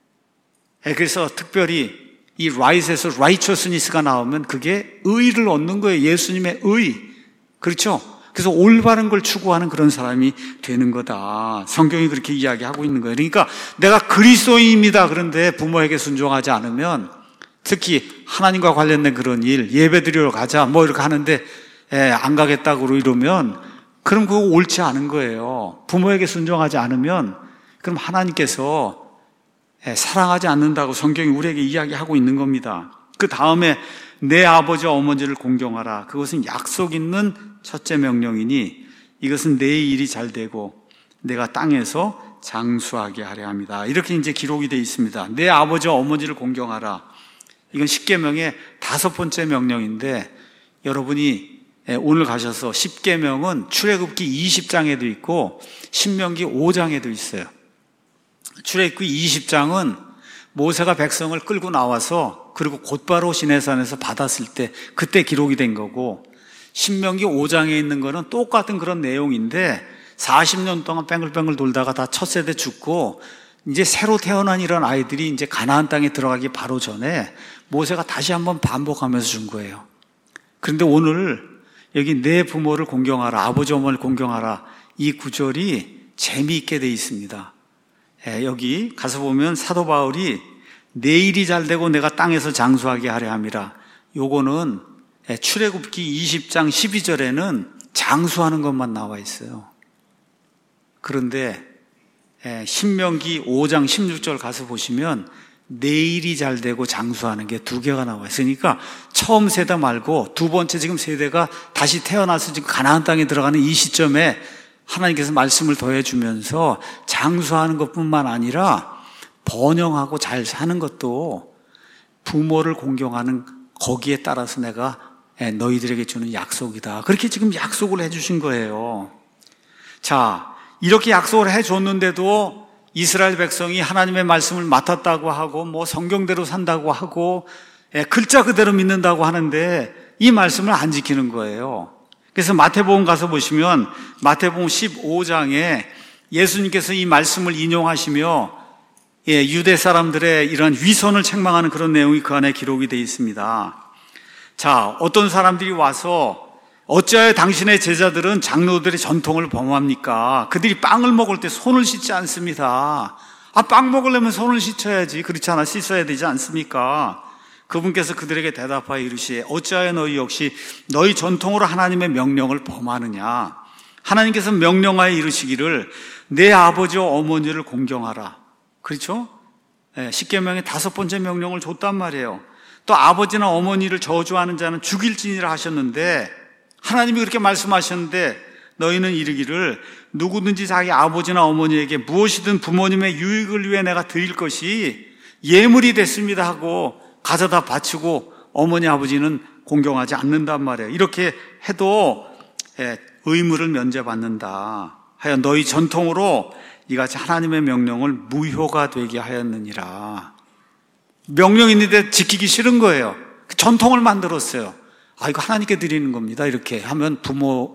그래서 특별히 이 right에서 righteousness가 나오면 그게 의를 얻는 거예요. 예수님의 의. 그렇죠? 그래서 올바른 걸 추구하는 그런 사람이 되는 거다. 성경이 그렇게 이야기하고 있는 거예요. 그러니까 내가 그리스도인입니다. 그런데 부모에게 순종하지 않으면, 특히 하나님과 관련된 그런 일, 예배 드리러 가자 뭐 이렇게 하는데 에, 안 가겠다고 이러면 그럼 그거 옳지 않은 거예요. 부모에게 순종하지 않으면 그럼 하나님께서 에, 사랑하지 않는다고 성경이 우리에게 이야기하고 있는 겁니다. 그 다음에 내 아버지와 어머니를 공경하라. 그것은 약속 있는 첫째 명령이니 이것은 내 일이 잘 되고 내가 땅에서 장수하게 하려 합니다. 이렇게 이제 기록이 되어 있습니다. 내 아버지와 어머니를 공경하라. 이건 십계명의 다섯 번째 명령인데, 여러분이 오늘 가셔서 십계명은 출애굽기 이십 장에도 있고 신명기 오 장에도 있어요. 출애굽기 이십 장은 모세가 백성을 끌고 나와서 그리고 곧바로 시내산에서 받았을 때 그때 기록이 된 거고, 신명기 오 장에 있는 거는 똑같은 그런 내용인데 사십 년 동안 뺑글뺑글 돌다가 다 첫 세대 죽고 이제 새로 태어난 이런 아이들이 이제 가나안 땅에 들어가기 바로 전에 모세가 다시 한번 반복하면서 준 거예요. 그런데 오늘 여기 내 부모를 공경하라, 아버지 어머니를 공경하라, 이 구절이 재미있게 돼 있습니다. 예, 여기 가서 보면 사도 바울이 내 일이 잘 되고 내가 땅에서 장수하게 하려 함이라. 요거는 출애굽기 이십 장 십이 절에는 장수하는 것만 나와 있어요. 그런데 신명기 오 장 십육 절 가서 보시면 내 일이 잘 되고 장수하는 게 두 개가 나와 있으니까 처음 세대 말고 두 번째 지금 세대가 다시 태어나서 지금 가나안 땅에 들어가는 이 시점에 하나님께서 말씀을 더해주면서 장수하는 것뿐만 아니라 번영하고 잘 사는 것도 부모를 공경하는 거기에 따라서 내가 너희들에게 주는 약속이다. 그렇게 지금 약속을 해주신 거예요. 자, 이렇게 약속을 해줬는데도 이스라엘 백성이 하나님의 말씀을 맡았다고 하고 뭐 성경대로 산다고 하고 글자 그대로 믿는다고 하는데 이 말씀을 안 지키는 거예요. 그래서 마태복음 가서 보시면 마태복음 십오 장에 예수님께서 이 말씀을 인용하시며 유대 사람들의 이런 위선을 책망하는 그런 내용이 그 안에 기록이 되어 있습니다. 자, 어떤 사람들이 와서 어찌하여 당신의 제자들은 장로들의 전통을 범합니까? 그들이 빵을 먹을 때 손을 씻지 않습니다. 아, 빵 먹으려면 손을 씻어야지. 그렇지 않아? 씻어야 되지 않습니까? 그분께서 그들에게 대답하여 이르시되 어찌하여 너희 역시 너희 전통으로 하나님의 명령을 범하느냐? 하나님께서 명령하여 이르시기를 내 아버지와 어머니를 공경하라. 그렇죠? 네, 십계명의 다섯 번째 명령을 줬단 말이에요. 또 아버지나 어머니를 저주하는 자는 죽일지니라 하셨는데 하나님이 그렇게 말씀하셨는데 너희는 이르기를 누구든지 자기 아버지나 어머니에게 무엇이든 부모님의 유익을 위해 내가 드릴 것이 예물이 됐습니다 하고 가져다 바치고 어머니 아버지는 공경하지 않는단 말이에요. 이렇게 해도 의무를 면제받는다 하여 너희 전통으로 이같이 하나님의 명령을 무효가 되게 하였느니라. 명령이 있는데 지키기 싫은 거예요. 전통을 만들었어요. 아, 이거 하나님께 드리는 겁니다. 이렇게 하면 부모,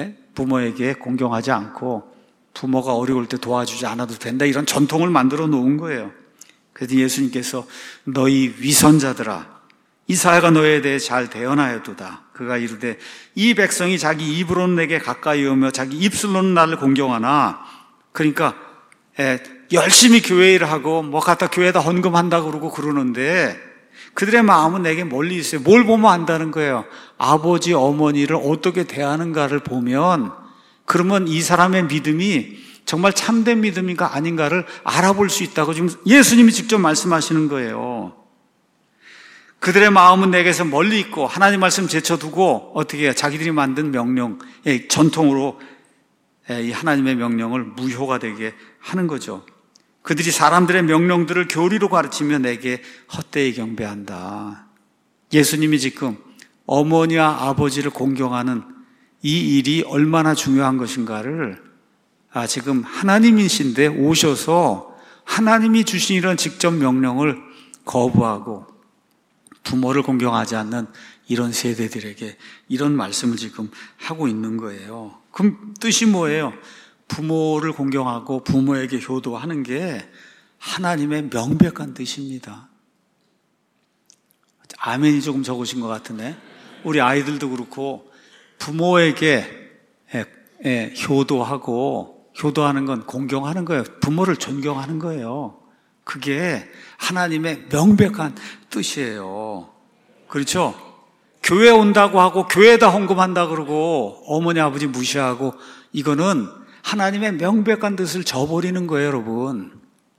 부모에게 공경하지 않고 부모가 어려울 때 도와주지 않아도 된다. 이런 전통을 만들어 놓은 거예요. 그래서 예수님께서 너희 위선자들아, 이 사회가 너희에 대해 잘 대언하였도다. 그가 이르되 이 백성이 자기 입으로는 내게 가까이 오며 자기 입술로는 나를 공경하나. 그러니까 에, 열심히 교회 일을 하고 뭐 갖다 교회에다 헌금한다 그러고 그러는데 그들의 마음은 내게 멀리 있어요. 뭘 보면 안다는 거예요. 아버지, 어머니를 어떻게 대하는가를 보면 그러면 이 사람의 믿음이 정말 참된 믿음인가 아닌가를 알아볼 수 있다고 지금 예수님이 직접 말씀하시는 거예요. 그들의 마음은 내게서 멀리 있고 하나님 말씀 제쳐두고 어떻게 해요? 자기들이 만든 명령, 전통으로 이 하나님의 명령을 무효가 되게 하는 거죠. 그들이 사람들의 명령들을 교리로 가르치며 내게 헛되이 경배한다. 예수님이 지금 어머니와 아버지를 공경하는 이 일이 얼마나 중요한 것인가를 아, 지금 하나님이신데 오셔서 하나님이 주신 이런 직접 명령을 거부하고 부모를 공경하지 않는 이런 세대들에게 이런 말씀을 지금 하고 있는 거예요. 그럼 뜻이 뭐예요? 부모를 공경하고 부모에게 효도하는 게 하나님의 명백한 뜻입니다. 아멘이 조금 적으신 것 같은데 우리 아이들도 그렇고 부모에게 효도하고 효도하는 건 공경하는 거예요. 부모를 존경하는 거예요. 그게 하나님의 명백한 뜻이에요. 그렇죠? 교회 온다고 하고 교회에다 헌금한다 그러고 어머니 아버지 무시하고 이거는 하나님의 명백한 뜻을 저버리는 거예요, 여러분.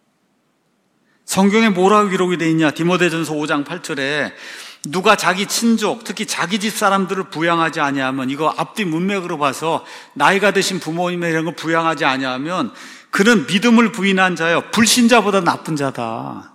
성경에 뭐라고 기록이 되어 있냐? 디모데전서 오 장 팔 절에 누가 자기 친족, 특히 자기 집 사람들을 부양하지 아니하면, 이거 앞뒤 문맥으로 봐서 나이가 드신 부모님의 이런 걸 부양하지 아니하면 그는 믿음을 부인한 자요, 불신자보다 나쁜 자다.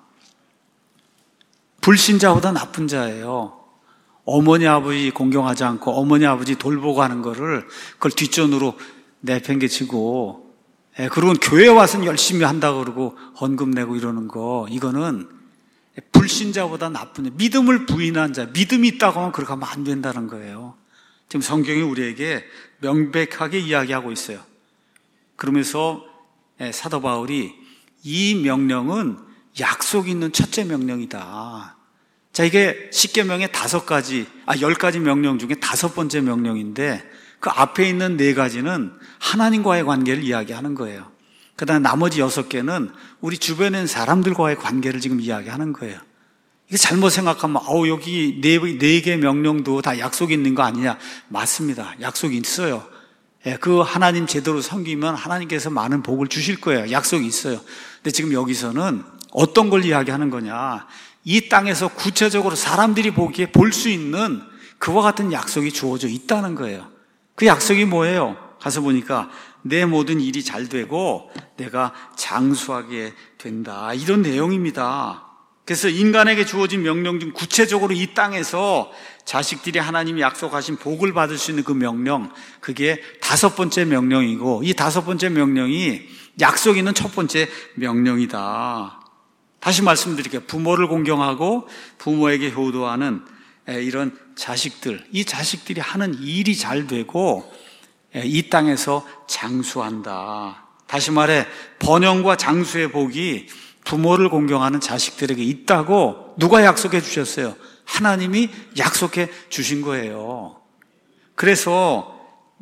불신자보다 나쁜 자예요. 어머니 아버지 공경하지 않고 어머니 아버지 돌보고 하는 거를 그걸 뒷전으로 내팽개치고, 예, 그리고 교회 와서는 열심히 한다고 그러고 헌금 내고 이러는 거, 이거는 불신자보다 나쁜 자, 믿음을 부인한 자, 믿음이 있다고 하면 그렇게 하면 안 된다는 거예요. 지금 성경이 우리에게 명백하게 이야기하고 있어요. 그러면서 사도 바울이 이 명령은 약속이 있는 첫째 명령이다. 자, 이게 십계명의 다섯 가지, 아, 열 가지 명령 중에 다섯 번째 명령인데 그 앞에 있는 네 가지는 하나님과의 관계를 이야기하는 거예요. 그 다음 나머지 여섯 개는 우리 주변에 있는 사람들과의 관계를 지금 이야기하는 거예요. 이게 잘못 생각하면, 어우, 여기 네, 네 개 명령도 다 약속이 있는 거 아니냐? 맞습니다. 약속이 있어요. 예, 그 하나님 제대로 섬기면 하나님께서 많은 복을 주실 거예요. 약속이 있어요. 근데 지금 여기서는 어떤 걸 이야기하는 거냐? 이 땅에서 구체적으로 사람들이 보기에 볼 수 있는 그와 같은 약속이 주어져 있다는 거예요. 그 약속이 뭐예요? 가서 보니까 내 모든 일이 잘 되고 내가 장수하게 된다. 이런 내용입니다. 그래서 인간에게 주어진 명령 중 구체적으로 이 땅에서 자식들이 하나님이 약속하신 복을 받을 수 있는 그 명령, 그게 다섯 번째 명령이고, 이 다섯 번째 명령이 약속 있는 첫 번째 명령이다. 다시 말씀드릴게요. 부모를 공경하고 부모에게 효도하는 이런 자식들, 이 자식들이 하는 일이 잘 되고 이 땅에서 장수한다. 다시 말해 번영과 장수의 복이 부모를 공경하는 자식들에게 있다고 누가 약속해 주셨어요? 하나님이 약속해 주신 거예요. 그래서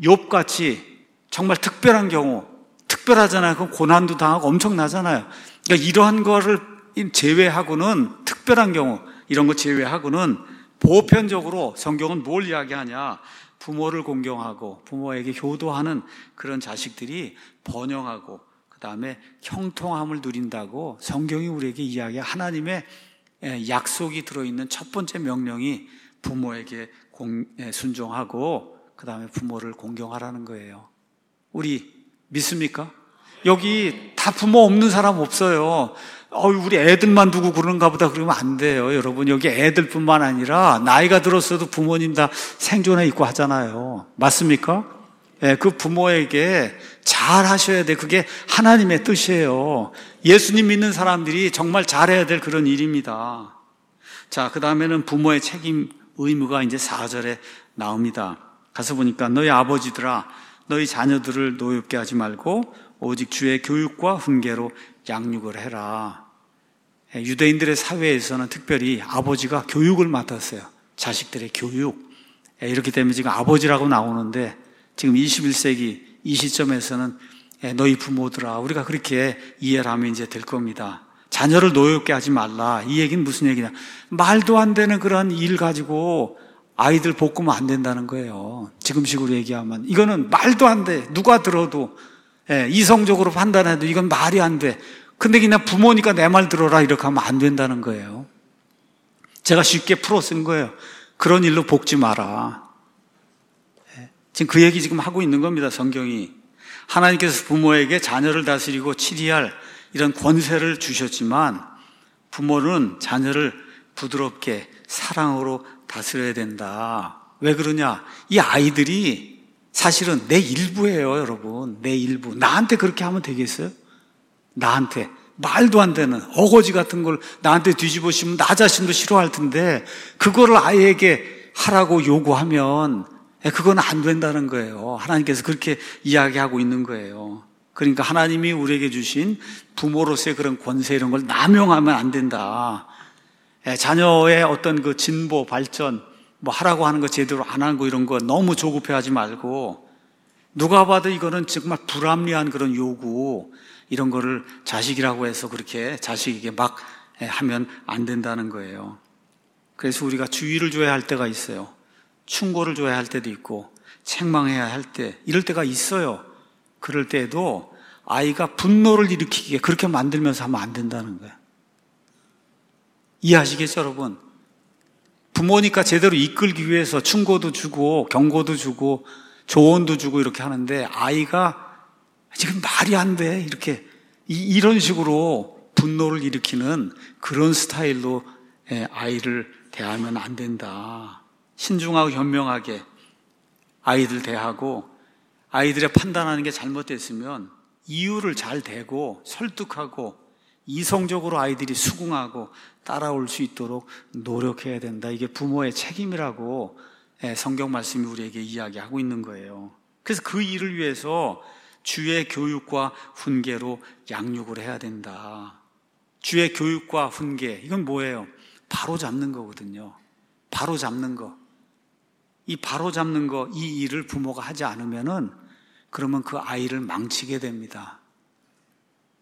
욥같이 정말 특별한 경우, 특별하잖아요. 그 고난도 당하고 엄청나잖아요. 그러니까 이러한 거를 제외하고는, 특별한 경우 이런 거 제외하고는 보편적으로 성경은 뭘 이야기하냐? 부모를 공경하고 부모에게 효도하는 그런 자식들이 번영하고 그 다음에 형통함을 누린다고 성경이 우리에게 이야기해. 하나님의 약속이 들어있는 첫 번째 명령이 부모에게 공, 순종하고 그 다음에 부모를 공경하라는 거예요. 우리 믿습니까? 여기 다 부모 없는 사람 없어요. 어, 우리 애들만 두고 그런가 보다 그러면 안 돼요. 여러분, 여기 애들뿐만 아니라 나이가 들었어도 부모님 다 생존해 있고 하잖아요. 맞습니까? 예, 그 부모에게 잘 하셔야 돼. 그게 하나님의 뜻이에요. 예수님 믿는 사람들이 정말 잘해야 될 그런 일입니다. 자, 그 다음에는 부모의 책임, 의무가 이제 사 절에 나옵니다. 가서 보니까 너희 아버지들아, 너희 자녀들을 노엽게 하지 말고 오직 주의 교육과 훈계로 양육을 해라. 유대인들의 사회에서는 특별히 아버지가 교육을 맡았어요. 자식들의 교육. 이렇기 때문에 지금 아버지라고 나오는데 지금 이십일 세기 이 시점에서는 너희 부모들아, 우리가 그렇게 이해를 하면 이제 될 겁니다. 자녀를 노엽게 하지 말라. 이 얘기는 무슨 얘기냐? 말도 안 되는 그런 일 가지고 아이들 볶으면 안 된다는 거예요. 지금식으로 얘기하면 이거는 말도 안 돼. 누가 들어도 예, 이성적으로 판단해도 이건 말이 안 돼. 근데 그냥 부모니까 내 말 들어라 이렇게 하면 안 된다는 거예요. 제가 쉽게 풀어 쓴 거예요. 그런 일로 볶지 마라. 예, 지금 그 얘기 지금 하고 있는 겁니다. 성경이. 하나님께서 부모에게 자녀를 다스리고 치리할 이런 권세를 주셨지만 부모는 자녀를 부드럽게 사랑으로 다스려야 된다. 왜 그러냐? 이 아이들이 사실은 내 일부예요, 여러분. 내 일부. 나한테 그렇게 하면 되겠어요? 나한테. 말도 안 되는 어거지 같은 걸 나한테 뒤집어씌우면 나 자신도 싫어할 텐데 그거를 아이에게 하라고 요구하면 그건 안 된다는 거예요. 하나님께서 그렇게 이야기하고 있는 거예요. 그러니까 하나님이 우리에게 주신 부모로서의 그런 권세 이런 걸 남용하면 안 된다. 자녀의 어떤 그 진보, 발전, 뭐 하라고 하는 거 제대로 안 하는 거 이런 거 너무 조급해하지 말고 누가 봐도 이거는 정말 불합리한 그런 요구 이런 거를 자식이라고 해서 그렇게 자식에게 막 하면 안 된다는 거예요. 그래서 우리가 주의를 줘야 할 때가 있어요. 충고를 줘야 할 때도 있고 책망해야 할 때 이럴 때가 있어요. 그럴 때에도 아이가 분노를 일으키게 그렇게 만들면서 하면 안 된다는 거예요. 이해하시겠죠, 여러분? 부모니까 제대로 이끌기 위해서 충고도 주고 경고도 주고 조언도 주고 이렇게 하는데 아이가 지금 말이 안 돼 이렇게 이런 식으로 분노를 일으키는 그런 스타일로 아이를 대하면 안 된다. 신중하고 현명하게 아이들 대하고 아이들의 판단하는 게 잘못됐으면 이유를 잘 대고 설득하고 이성적으로 아이들이 수긍하고 따라올 수 있도록 노력해야 된다. 이게 부모의 책임이라고 성경 말씀이 우리에게 이야기하고 있는 거예요. 그래서 그 일을 위해서 주의 교육과 훈계로 양육을 해야 된다. 주의 교육과 훈계, 이건 뭐예요? 바로 잡는 거거든요. 바로 잡는 거. 이 바로 잡는 거, 이 일을 부모가 하지 않으면은 그러면 그 아이를 망치게 됩니다.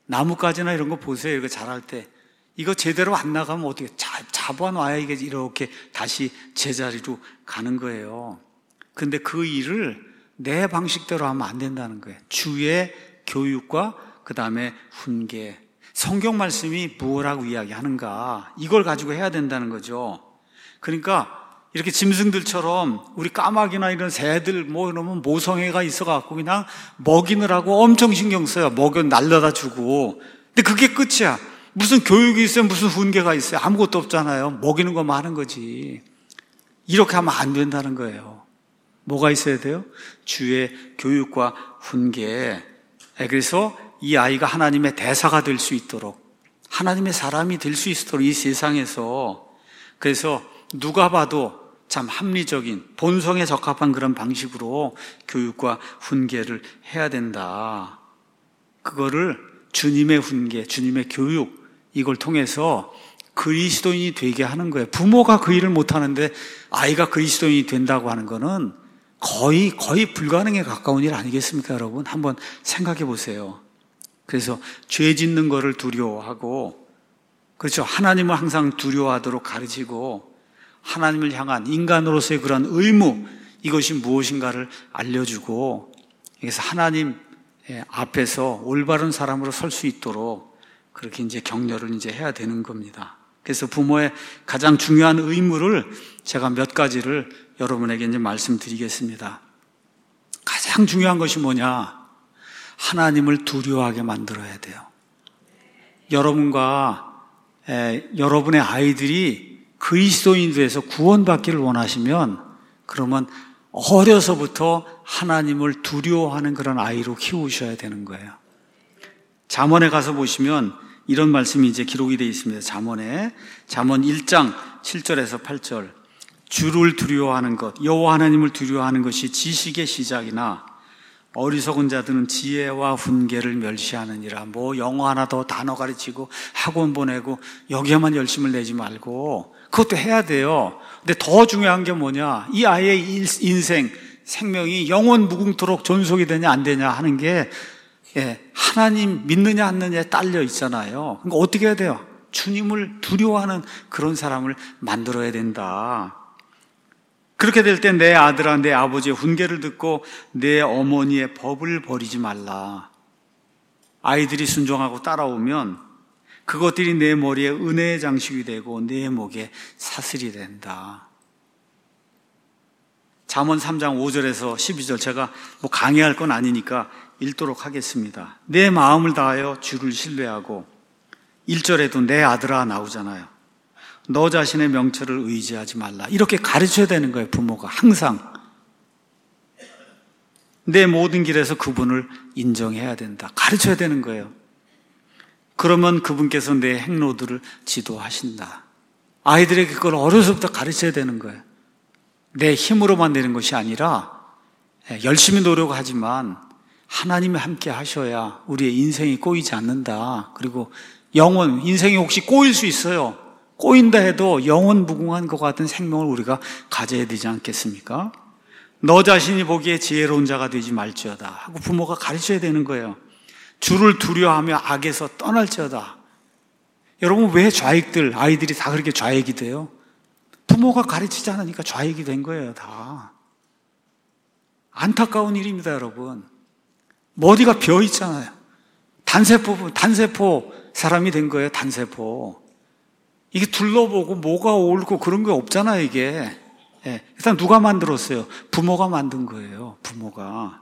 나뭇가지나 이런 거 보세요. 이거 자랄 때. 이거 제대로 안 나가면 어떻게 잡, 잡아놔야 이게 이렇게 다시 제자리로 가는 거예요. 근데 그 일을 내 방식대로 하면 안 된다는 거예요. 주의 교육과 그 다음에 훈계. 성경 말씀이 무엇라고 이야기하는가, 이걸 가지고 해야 된다는 거죠. 그러니까 이렇게 짐승들처럼 우리 까마귀나 이런 새들 뭐 이러면 모성애가 있어갖고 그냥 먹이느라고 엄청 신경 써요. 먹여 날려다 주고. 근데 그게 끝이야. 무슨 교육이 있어요? 무슨 훈계가 있어요? 아무것도 없잖아요. 먹이는 것만 하는 거지. 이렇게 하면 안 된다는 거예요. 뭐가 있어야 돼요? 주의 교육과 훈계. 그래서 이 아이가 하나님의 대사가 될 수 있도록, 하나님의 사람이 될 수 있도록 이 세상에서, 그래서 누가 봐도 참 합리적인 본성에 적합한 그런 방식으로 교육과 훈계를 해야 된다. 그거를 주님의 훈계, 주님의 교육, 이걸 통해서 그리스도인이 되게 하는 거예요. 부모가 그 일을 못하는데 아이가 그리스도인이 된다고 하는 거는 거의 거의 불가능에 가까운 일 아니겠습니까, 여러분? 한번 생각해 보세요. 그래서 죄 짓는 거를 두려워하고, 그렇죠, 하나님을 항상 두려워하도록 가르치고, 하나님을 향한 인간으로서의 그런 의무, 이것이 무엇인가를 알려주고, 그래서 하나님 앞에서 올바른 사람으로 설 수 있도록 그렇게 이제 격려를 이제 해야 되는 겁니다. 그래서 부모의 가장 중요한 의무를 제가 몇 가지를 여러분에게 이제 말씀드리겠습니다. 가장 중요한 것이 뭐냐? 하나님을 두려워하게 만들어야 돼요. 여러분과 에, 여러분의 아이들이 그리스도인이 돼서 구원받기를 원하시면, 그러면 어려서부터 하나님을 두려워하는 그런 아이로 키우셔야 되는 거예요. 잠언에 가서 보시면 이런 말씀이 이제 기록이 되어 있습니다. 잠언에, 잠언 일 장 칠 절에서 팔 절. 주를 두려워하는 것, 여호와 하나님을 두려워하는 것이 지식의 시작이나 어리석은 자들은 지혜와 훈계를 멸시하느니라. 뭐 영어 하나 더 단어 가르치고 학원 보내고 여기에만 열심을 내지 말고, 그것도 해야 돼요. 근데 더 중요한 게 뭐냐, 이 아이의 인생, 생명이 영원 무궁토록 존속이 되냐 안 되냐 하는 게, 예, 하나님 믿느냐 안 믿느냐에 딸려 있잖아요. 그러니까 어떻게 해야 돼요? 주님을 두려워하는 그런 사람을 만들어야 된다. 그렇게 될 때 내 아들아, 내 아버지의 훈계를 듣고 내 어머니의 법을 버리지 말라. 아이들이 순종하고 따라오면 그것들이 내 머리에 은혜의 장식이 되고 내 목에 사슬이 된다. 잠언 삼 장 오 절에서 십이 절, 제가 뭐 강의할 건 아니니까 읽도록 하겠습니다. 내 마음을 다하여 주를 신뢰하고, 일 절에도 내 아들아 나오잖아요. 너 자신의 명철을 의지하지 말라. 이렇게 가르쳐야 되는 거예요, 부모가. 항상 내 모든 길에서 그분을 인정해야 된다. 가르쳐야 되는 거예요. 그러면 그분께서 내 행로들을 지도하신다. 아이들에게 그걸 어려서부터 가르쳐야 되는 거예요. 내 힘으로만 되는 것이 아니라 열심히 노력하지만 하나님이 함께 하셔야 우리의 인생이 꼬이지 않는다. 그리고 영원, 인생이 혹시 꼬일 수 있어요. 꼬인다 해도 영원 무궁한 것 같은 생명을 우리가 가져야 되지 않겠습니까? 너 자신이 보기에 지혜로운 자가 되지 말지어다 하고 부모가 가르쳐야 되는 거예요. 주를 두려워하며 악에서 떠날지어다. 여러분, 왜 좌익들, 아이들이 다 그렇게 좌익이 돼요? 부모가 가르치지 않으니까 좌익이 된 거예요, 다. 안타까운 일입니다, 여러분. 머리가 비어 있잖아요. 단세포, 단세포 사람이 된 거예요, 단세포. 이게 둘러보고 뭐가 옳고 그런 게 없잖아요, 이게. 예, 일단 누가 만들었어요? 부모가 만든 거예요, 부모가.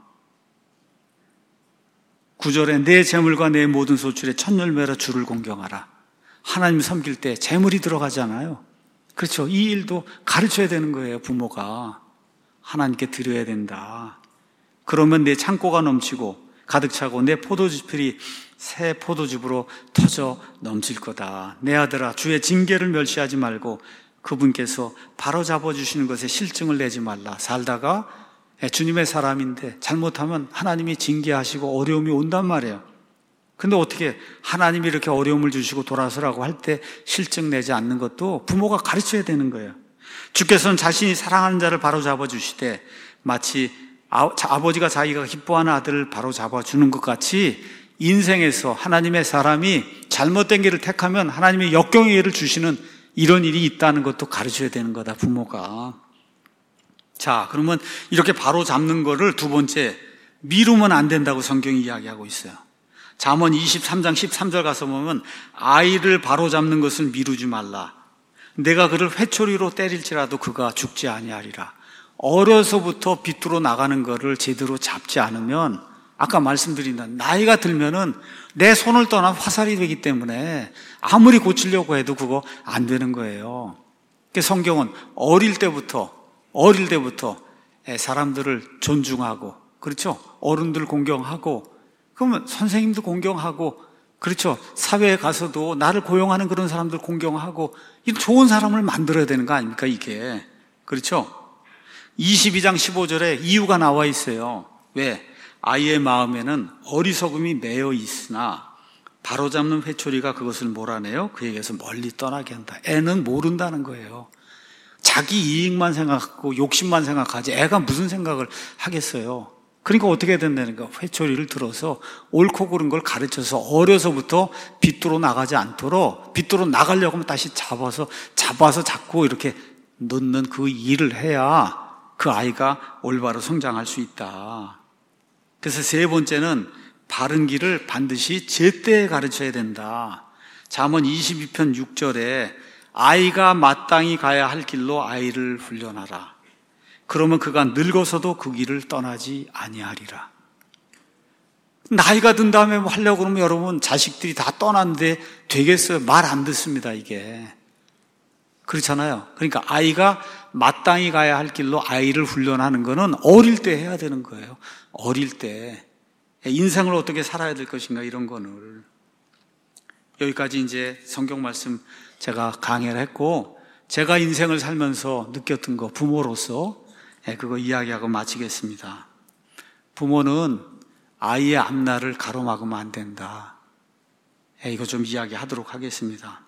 구 절에 내 재물과 내 모든 소출에 첫 열매로 주를 공경하라. 하나님 섬길 때 재물이 들어가잖아요. 그렇죠. 이 일도 가르쳐야 되는 거예요, 부모가. 하나님께 드려야 된다. 그러면 내 창고가 넘치고 가득 차고 내 포도즙이 새 포도즙으로 터져 넘칠 거다. 내 아들아, 주의 징계를 멸시하지 말고 그분께서 바로 잡아주시는 것에 실증을 내지 말라. 살다가 주님의 사람인데 잘못하면 하나님이 징계하시고 어려움이 온단 말이에요. 근데 어떻게 하나님이 이렇게 어려움을 주시고 돌아서라고 할 때 실증 내지 않는 것도 부모가 가르쳐야 되는 거예요. 주께서는 자신이 사랑하는 자를 바로 잡아주시되 마치 아버지가 자기가 기뻐하는 아들을 바로 잡아주는 것 같이 인생에서 하나님의 사람이 잘못된 길을 택하면 하나님의 역경의 예를 주시는 이런 일이 있다는 것도 가르쳐야 되는 거다, 부모가. 자, 그러면 이렇게 바로 잡는 거를 두 번째, 미루면 안 된다고 성경이 이야기하고 있어요. 잠언 이십삼 장 십삼 절 가서 보면 아이를 바로 잡는 것을 미루지 말라. 내가 그를 회초리로 때릴지라도 그가 죽지 아니하리라. 어려서부터 비뚤어 나가는 거를 제대로 잡지 않으면, 아까 말씀드린 나이가 들면은 내 손을 떠나 화살이 되기 때문에 아무리 고치려고 해도 그거 안 되는 거예요. 그래서 성경은 어릴 때부터 어릴 때부터 사람들을 존중하고, 그렇죠? 어른들 공경하고, 그러면 선생님도 공경하고, 그렇죠? 사회에 가서도 나를 고용하는 그런 사람들 공경하고, 이런 좋은 사람을 만들어야 되는 거 아닙니까, 이게? 그렇죠? 이십이 장 십오 절에 이유가 나와 있어요. 왜? 아이의 마음에는 어리석음이 매여 있으나 바로잡는 회초리가 그것을 몰아내요. 그에게서 멀리 떠나게 한다. 애는 모른다는 거예요. 자기 이익만 생각하고 욕심만 생각하지 애가 무슨 생각을 하겠어요. 그러니까 어떻게 된다니까, 회초리를 들어서 옳고 그른 걸 가르쳐서 어려서부터 비뚤어 나가지 않도록, 비뚤어 나가려고 하면 다시 잡아서 잡아서 자꾸 이렇게 넣는 그 일을 해야 그 아이가 올바로 성장할 수 있다. 그래서 세 번째는 바른 길을 반드시 제때에 가르쳐야 된다. 잠언 이십이 편 육 절에 아이가 마땅히 가야 할 길로 아이를 훈련하라. 그러면 그가 늙어서도 그 길을 떠나지 아니하리라. 나이가 든 다음에 뭐 하려고 그러면 여러분 자식들이 다 떠났는데 되겠어요? 말 안 듣습니다, 이게. 그렇잖아요. 그러니까 아이가 마땅히 가야 할 길로 아이를 훈련하는 거는 어릴 때 해야 되는 거예요. 어릴 때. 인생을 어떻게 살아야 될 것인가, 이런 거를. 여기까지 이제 성경 말씀 제가 강의를 했고, 제가 인생을 살면서 느꼈던 거, 부모로서 그거 이야기하고 마치겠습니다. 부모는 아이의 앞날을 가로막으면 안 된다. 이거 좀 이야기하도록 하겠습니다.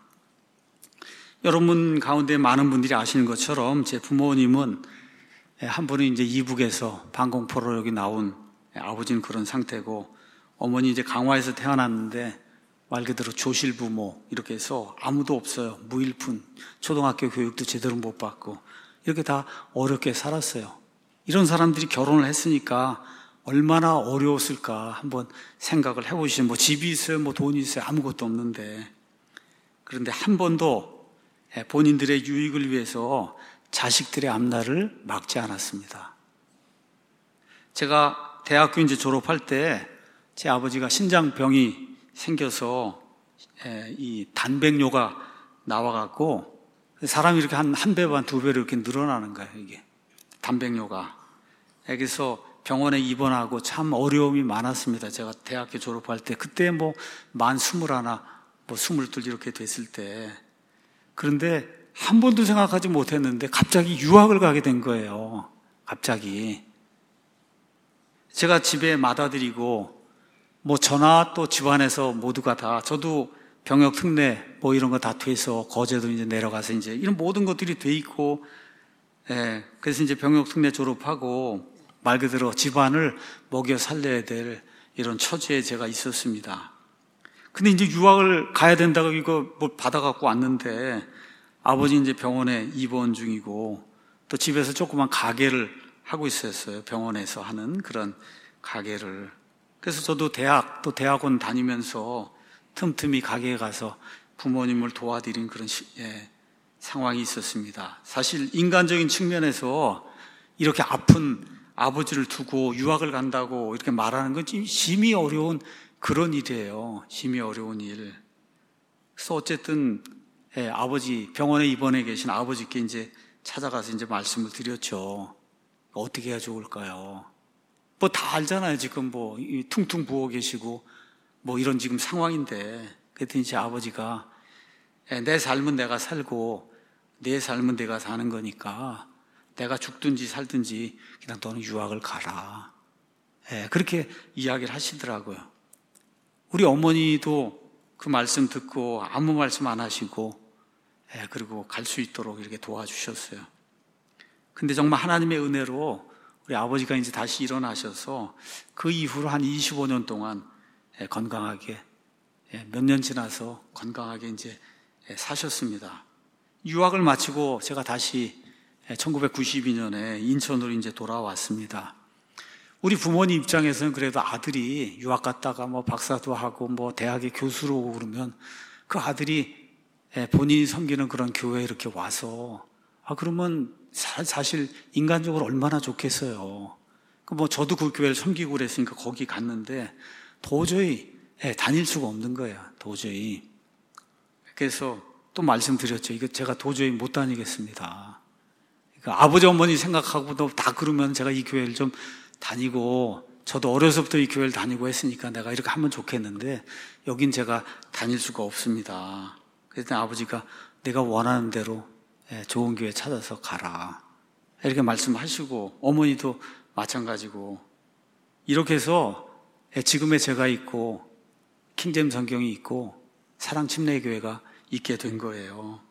여러분 가운데 많은 분들이 아시는 것처럼 제 부모님은 한 분은 이제 이북에서 방공포로 여기 나온 아버지는 그런 상태고, 어머니 이제 강화에서 태어났는데 말 그대로 조실부모 이렇게 해서 아무도 없어요. 무일푼, 초등학교 교육도 제대로 못 받고 이렇게 다 어렵게 살았어요. 이런 사람들이 결혼을 했으니까 얼마나 어려웠을까 한번 생각을 해보시죠. 뭐 집이 있어요, 뭐 돈이 있어요, 아무것도 없는데. 그런데 한 번도 본인들의 유익을 위해서 자식들의 앞날을 막지 않았습니다. 제가 대학교 이제 졸업할 때 제 아버지가 신장병이 생겨서 이 단백뇨가 나와갖고 사람이 이렇게 한, 한 배 반, 두 배로 이렇게 늘어나는 거예요, 이게. 단백뇨가. 그래서 병원에 입원하고 참 어려움이 많았습니다. 제가 대학교 졸업할 때. 그때 뭐 만 스물하나, 뭐 스물둘 이렇게 됐을 때. 그런데 한 번도 생각하지 못했는데 갑자기 유학을 가게 된 거예요. 갑자기. 제가 집에 맏아들이고, 뭐 저나 또 집안에서 모두가 다, 저도 병역 특례 뭐 이런 거 다 돼서 거제도 이제 내려가서 이제 이런 모든 것들이 돼 있고, 예, 그래서 이제 병역 특례 졸업하고 말 그대로 집안을 먹여 살려야 될 이런 처지에 제가 있었습니다. 근데 이제 유학을 가야 된다고 이거 뭘 받아갖고 왔는데 아버지 이제 병원에 입원 중이고 또 집에서 조그만 가게를 하고 있었어요. 병원에서 하는 그런 가게를. 그래서 저도 대학 또 대학원 다니면서 틈틈이 가게에 가서 부모님을 도와드린 그런 시, 예, 상황이 있었습니다. 사실 인간적인 측면에서 이렇게 아픈 아버지를 두고 유학을 간다고 이렇게 말하는 건 심히 어려운 그런 일이에요. 심히 어려운 일. 그래서 어쨌든 예, 아버지 병원에 입원해 계신 아버지께 이제 찾아가서 이제 말씀을 드렸죠. 어떻게 해야 좋을까요? 뭐 다 알잖아요. 지금 뭐 퉁퉁 부어 계시고 뭐 이런 지금 상황인데. 그랬더니 제 아버지가 내 삶은 내가 살고 내 삶은 내가 사는 거니까 내가 죽든지 살든지 그냥 너는 유학을 가라. 예, 그렇게 이야기를 하시더라고요. 우리 어머니도 그 말씀 듣고 아무 말씀 안 하시고 예, 그리고 갈 수 있도록 이렇게 도와주셨어요. 근데 정말 하나님의 은혜로 우리 아버지가 이제 다시 일어나셔서 그 이후로 한 이십오 년 동안 건강하게 몇 년 지나서 건강하게 이제 사셨습니다. 유학을 마치고 제가 다시 천구백구십이 년에 인천으로 이제 돌아왔습니다. 우리 부모님 입장에서는 그래도 아들이 유학 갔다가 뭐 박사도 하고 뭐 대학의 교수로 오고 그러면 그 아들이 본인이 섬기는 그런 교회에 이렇게 와서 아 그러면 사, 사실 인간적으로 얼마나 좋겠어요. 뭐 저도 그 교회를 섬기고 그랬으니까 거기 갔는데 도저히 다닐 수가 없는 거예요. 도저히. 그래서 또 말씀드렸죠. 이거 제가 도저히 못 다니겠습니다. 그러니까 아버지 어머니 생각하고도 다 그러면 제가 이 교회를 좀 다니고 저도 어려서부터 이 교회를 다니고 했으니까 내가 이렇게 하면 좋겠는데 여긴 제가 다닐 수가 없습니다. 그랬더니 아버지가 내가 원하는 대로 좋은 교회 찾아서 가라 이렇게 말씀하시고 어머니도 마찬가지고 이렇게 해서 지금의 제가 있고 킹제임스 성경이 있고 사랑침례교회가 있게 된 거예요.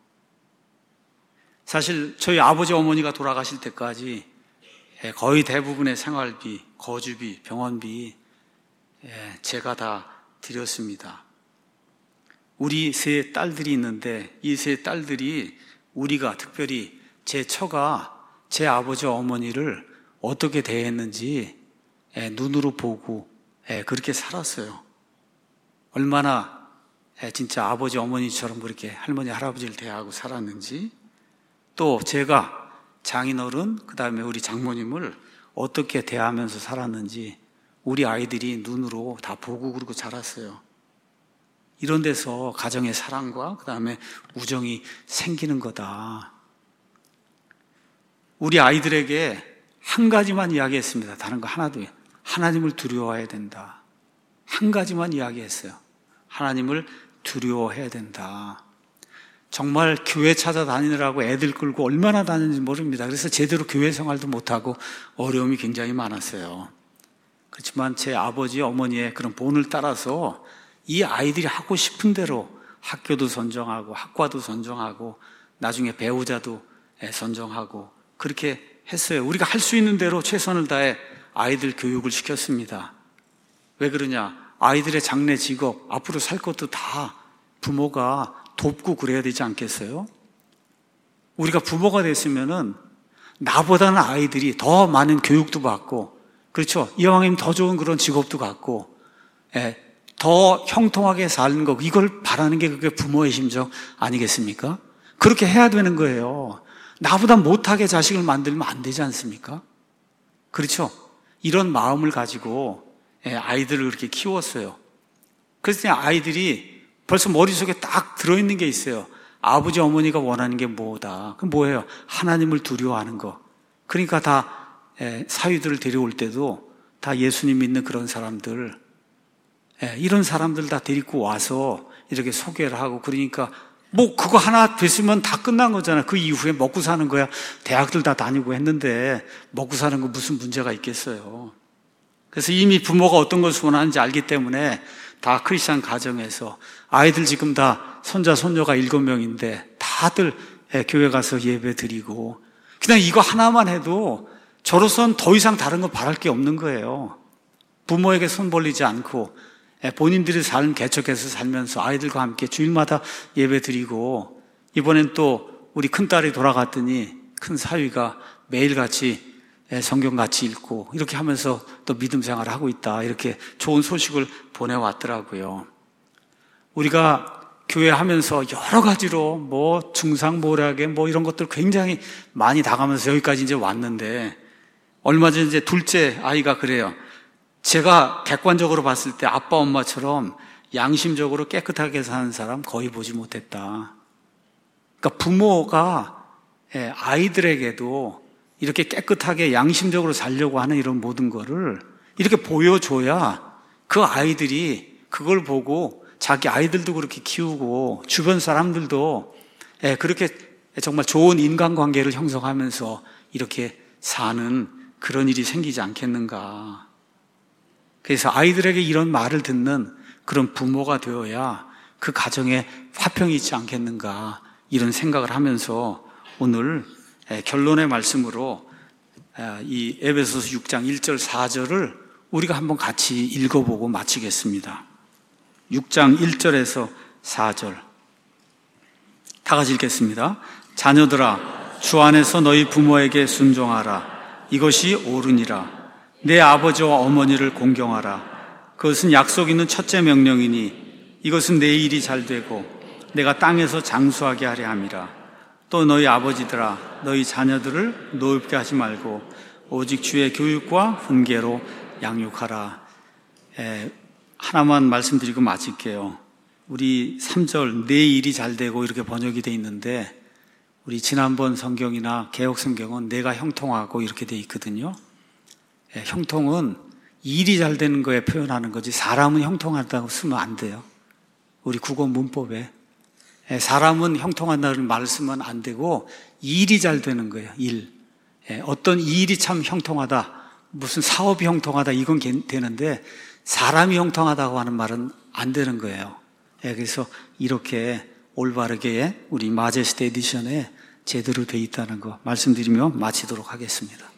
사실 저희 아버지 어머니가 돌아가실 때까지 거의 대부분의 생활비, 거주비, 병원비 제가 다 드렸습니다. 우리 세 딸들이 있는데 이 세 딸들이 우리가 특별히 제 처가 제 아버지 어머니를 어떻게 대했는지 눈으로 보고 그렇게 살았어요. 얼마나 진짜 아버지 어머니처럼 그렇게 할머니 할아버지를 대하고 살았는지 또 제가 장인어른 그 다음에 우리 장모님을 어떻게 대하면서 살았는지 우리 아이들이 눈으로 다 보고 그러고 자랐어요. 이런 데서 가정의 사랑과 그 다음에 우정이 생기는 거다. 우리 아이들에게 한 가지만 이야기했습니다. 다른 거 하나도. 하나님을 두려워해야 된다. 한 가지만 이야기했어요. 하나님을 두려워해야 된다. 정말 교회 찾아다니느라고 애들 끌고 얼마나 다녔는지 모릅니다. 그래서 제대로 교회 생활도 못하고 어려움이 굉장히 많았어요. 그렇지만 제 아버지 어머니의 그런 본을 따라서 이 아이들이 하고 싶은 대로 학교도 선정하고 학과도 선정하고 나중에 배우자도 선정하고 그렇게 했어요. 우리가 할 수 있는 대로 최선을 다해 아이들 교육을 시켰습니다. 왜 그러냐? 아이들의 장래 직업, 앞으로 살 것도 다 부모가 돕고 그래야 되지 않겠어요? 우리가 부모가 됐으면은 나보다는 아이들이 더 많은 교육도 받고, 그렇죠? 이왕이면 더 좋은 그런 직업도 갖고, 예, 더 형통하게 사는 거, 이걸 바라는 게 그게 부모의 심정 아니겠습니까? 그렇게 해야 되는 거예요. 나보다 못하게 자식을 만들면 안 되지 않습니까? 그렇죠? 이런 마음을 가지고 아이들을 그렇게 키웠어요. 그래서 아이들이 벌써 머릿속에 딱 들어있는 게 있어요. 아버지 어머니가 원하는 게 뭐다. 그럼 뭐예요? 하나님을 두려워하는 거. 그러니까 다 사위들을 데려올 때도 다 예수님 믿는 그런 사람들, 이런 사람들 다 데리고 와서 이렇게 소개를 하고, 그러니까 뭐 그거 하나 됐으면 다 끝난 거잖아. 그 이후에 먹고 사는 거야. 대학들 다 다니고 했는데 먹고 사는 거 무슨 문제가 있겠어요. 그래서 이미 부모가 어떤 것을 원하는지 알기 때문에 다 크리스찬 가정에서 아이들 지금 다 손자 손녀가 일곱 명인데 다들 교회 가서 예배 드리고, 그냥 이거 하나만 해도 저로선 더 이상 다른 거 바랄 게 없는 거예요. 부모에게 손 벌리지 않고 본인들이 삶 개척해서 살면서 아이들과 함께 주일마다 예배 드리고, 이번엔 또 우리 큰딸이 돌아갔더니 큰 사위가 매일같이 성경 같이 읽고 이렇게 하면서 또 믿음 생활을 하고 있다, 이렇게 좋은 소식을 보내왔더라고요. 우리가 교회 하면서 여러 가지로 뭐 중상모략에 뭐 이런 것들 굉장히 많이 당하면서 여기까지 이제 왔는데, 얼마 전에 이제 둘째 아이가 그래요. 제가 객관적으로 봤을 때 아빠 엄마처럼 양심적으로 깨끗하게 사는 사람 거의 보지 못했다. 그러니까 부모가 아이들에게도 이렇게 깨끗하게 양심적으로 살려고 하는 이런 모든 거를 이렇게 보여줘야 그 아이들이 그걸 보고 자기 아이들도 그렇게 키우고 주변 사람들도 그렇게 정말 좋은 인간관계를 형성하면서 이렇게 사는 그런 일이 생기지 않겠는가. 그래서 아이들에게 이런 말을 듣는 그런 부모가 되어야 그 가정에 화평이 있지 않겠는가, 이런 생각을 하면서 오늘 결론의 말씀으로 이 에베소서 육 장 일 절 사 절을 우리가 한번 같이 읽어보고 마치겠습니다. 육 장 일 절에서 사 절. 다 같이 읽겠습니다. 자녀들아, 주 안에서 너희 부모에게 순종하라. 이것이 옳으니라. 내 아버지와 어머니를 공경하라. 그것은 약속 있는 첫째 명령이니 이것은 내 일이 잘 되고 내가 땅에서 장수하게 하려 함이라. 또 너희 아버지들아, 너희 자녀들을 노엽게 하지 말고 오직 주의 교육과 훈계로 양육하라. 에, 하나만 말씀드리고 마칠게요. 우리 삼 절 내 일이 잘 되고 이렇게 번역이 돼 있는데 우리 지난번 성경이나 개역 성경은 내가 형통하고 이렇게 돼 있거든요. 에, 형통은 일이 잘 되는 거에 표현하는 거지 사람은 형통하다고 쓰면 안 돼요. 우리 국어 문법에 에, 사람은 형통한다는 말을 쓰면 안 되고 일이 잘 되는 거예요. 일. 에, 어떤 일이 참 형통하다, 무슨 사업이 형통하다 이건 되는데 사람이 형통하다고 하는 말은 안 되는 거예요. 예, 그래서 이렇게 올바르게 우리 마제스트 에디션에 제대로 되어 있다는 거 말씀드리며 마치도록 하겠습니다.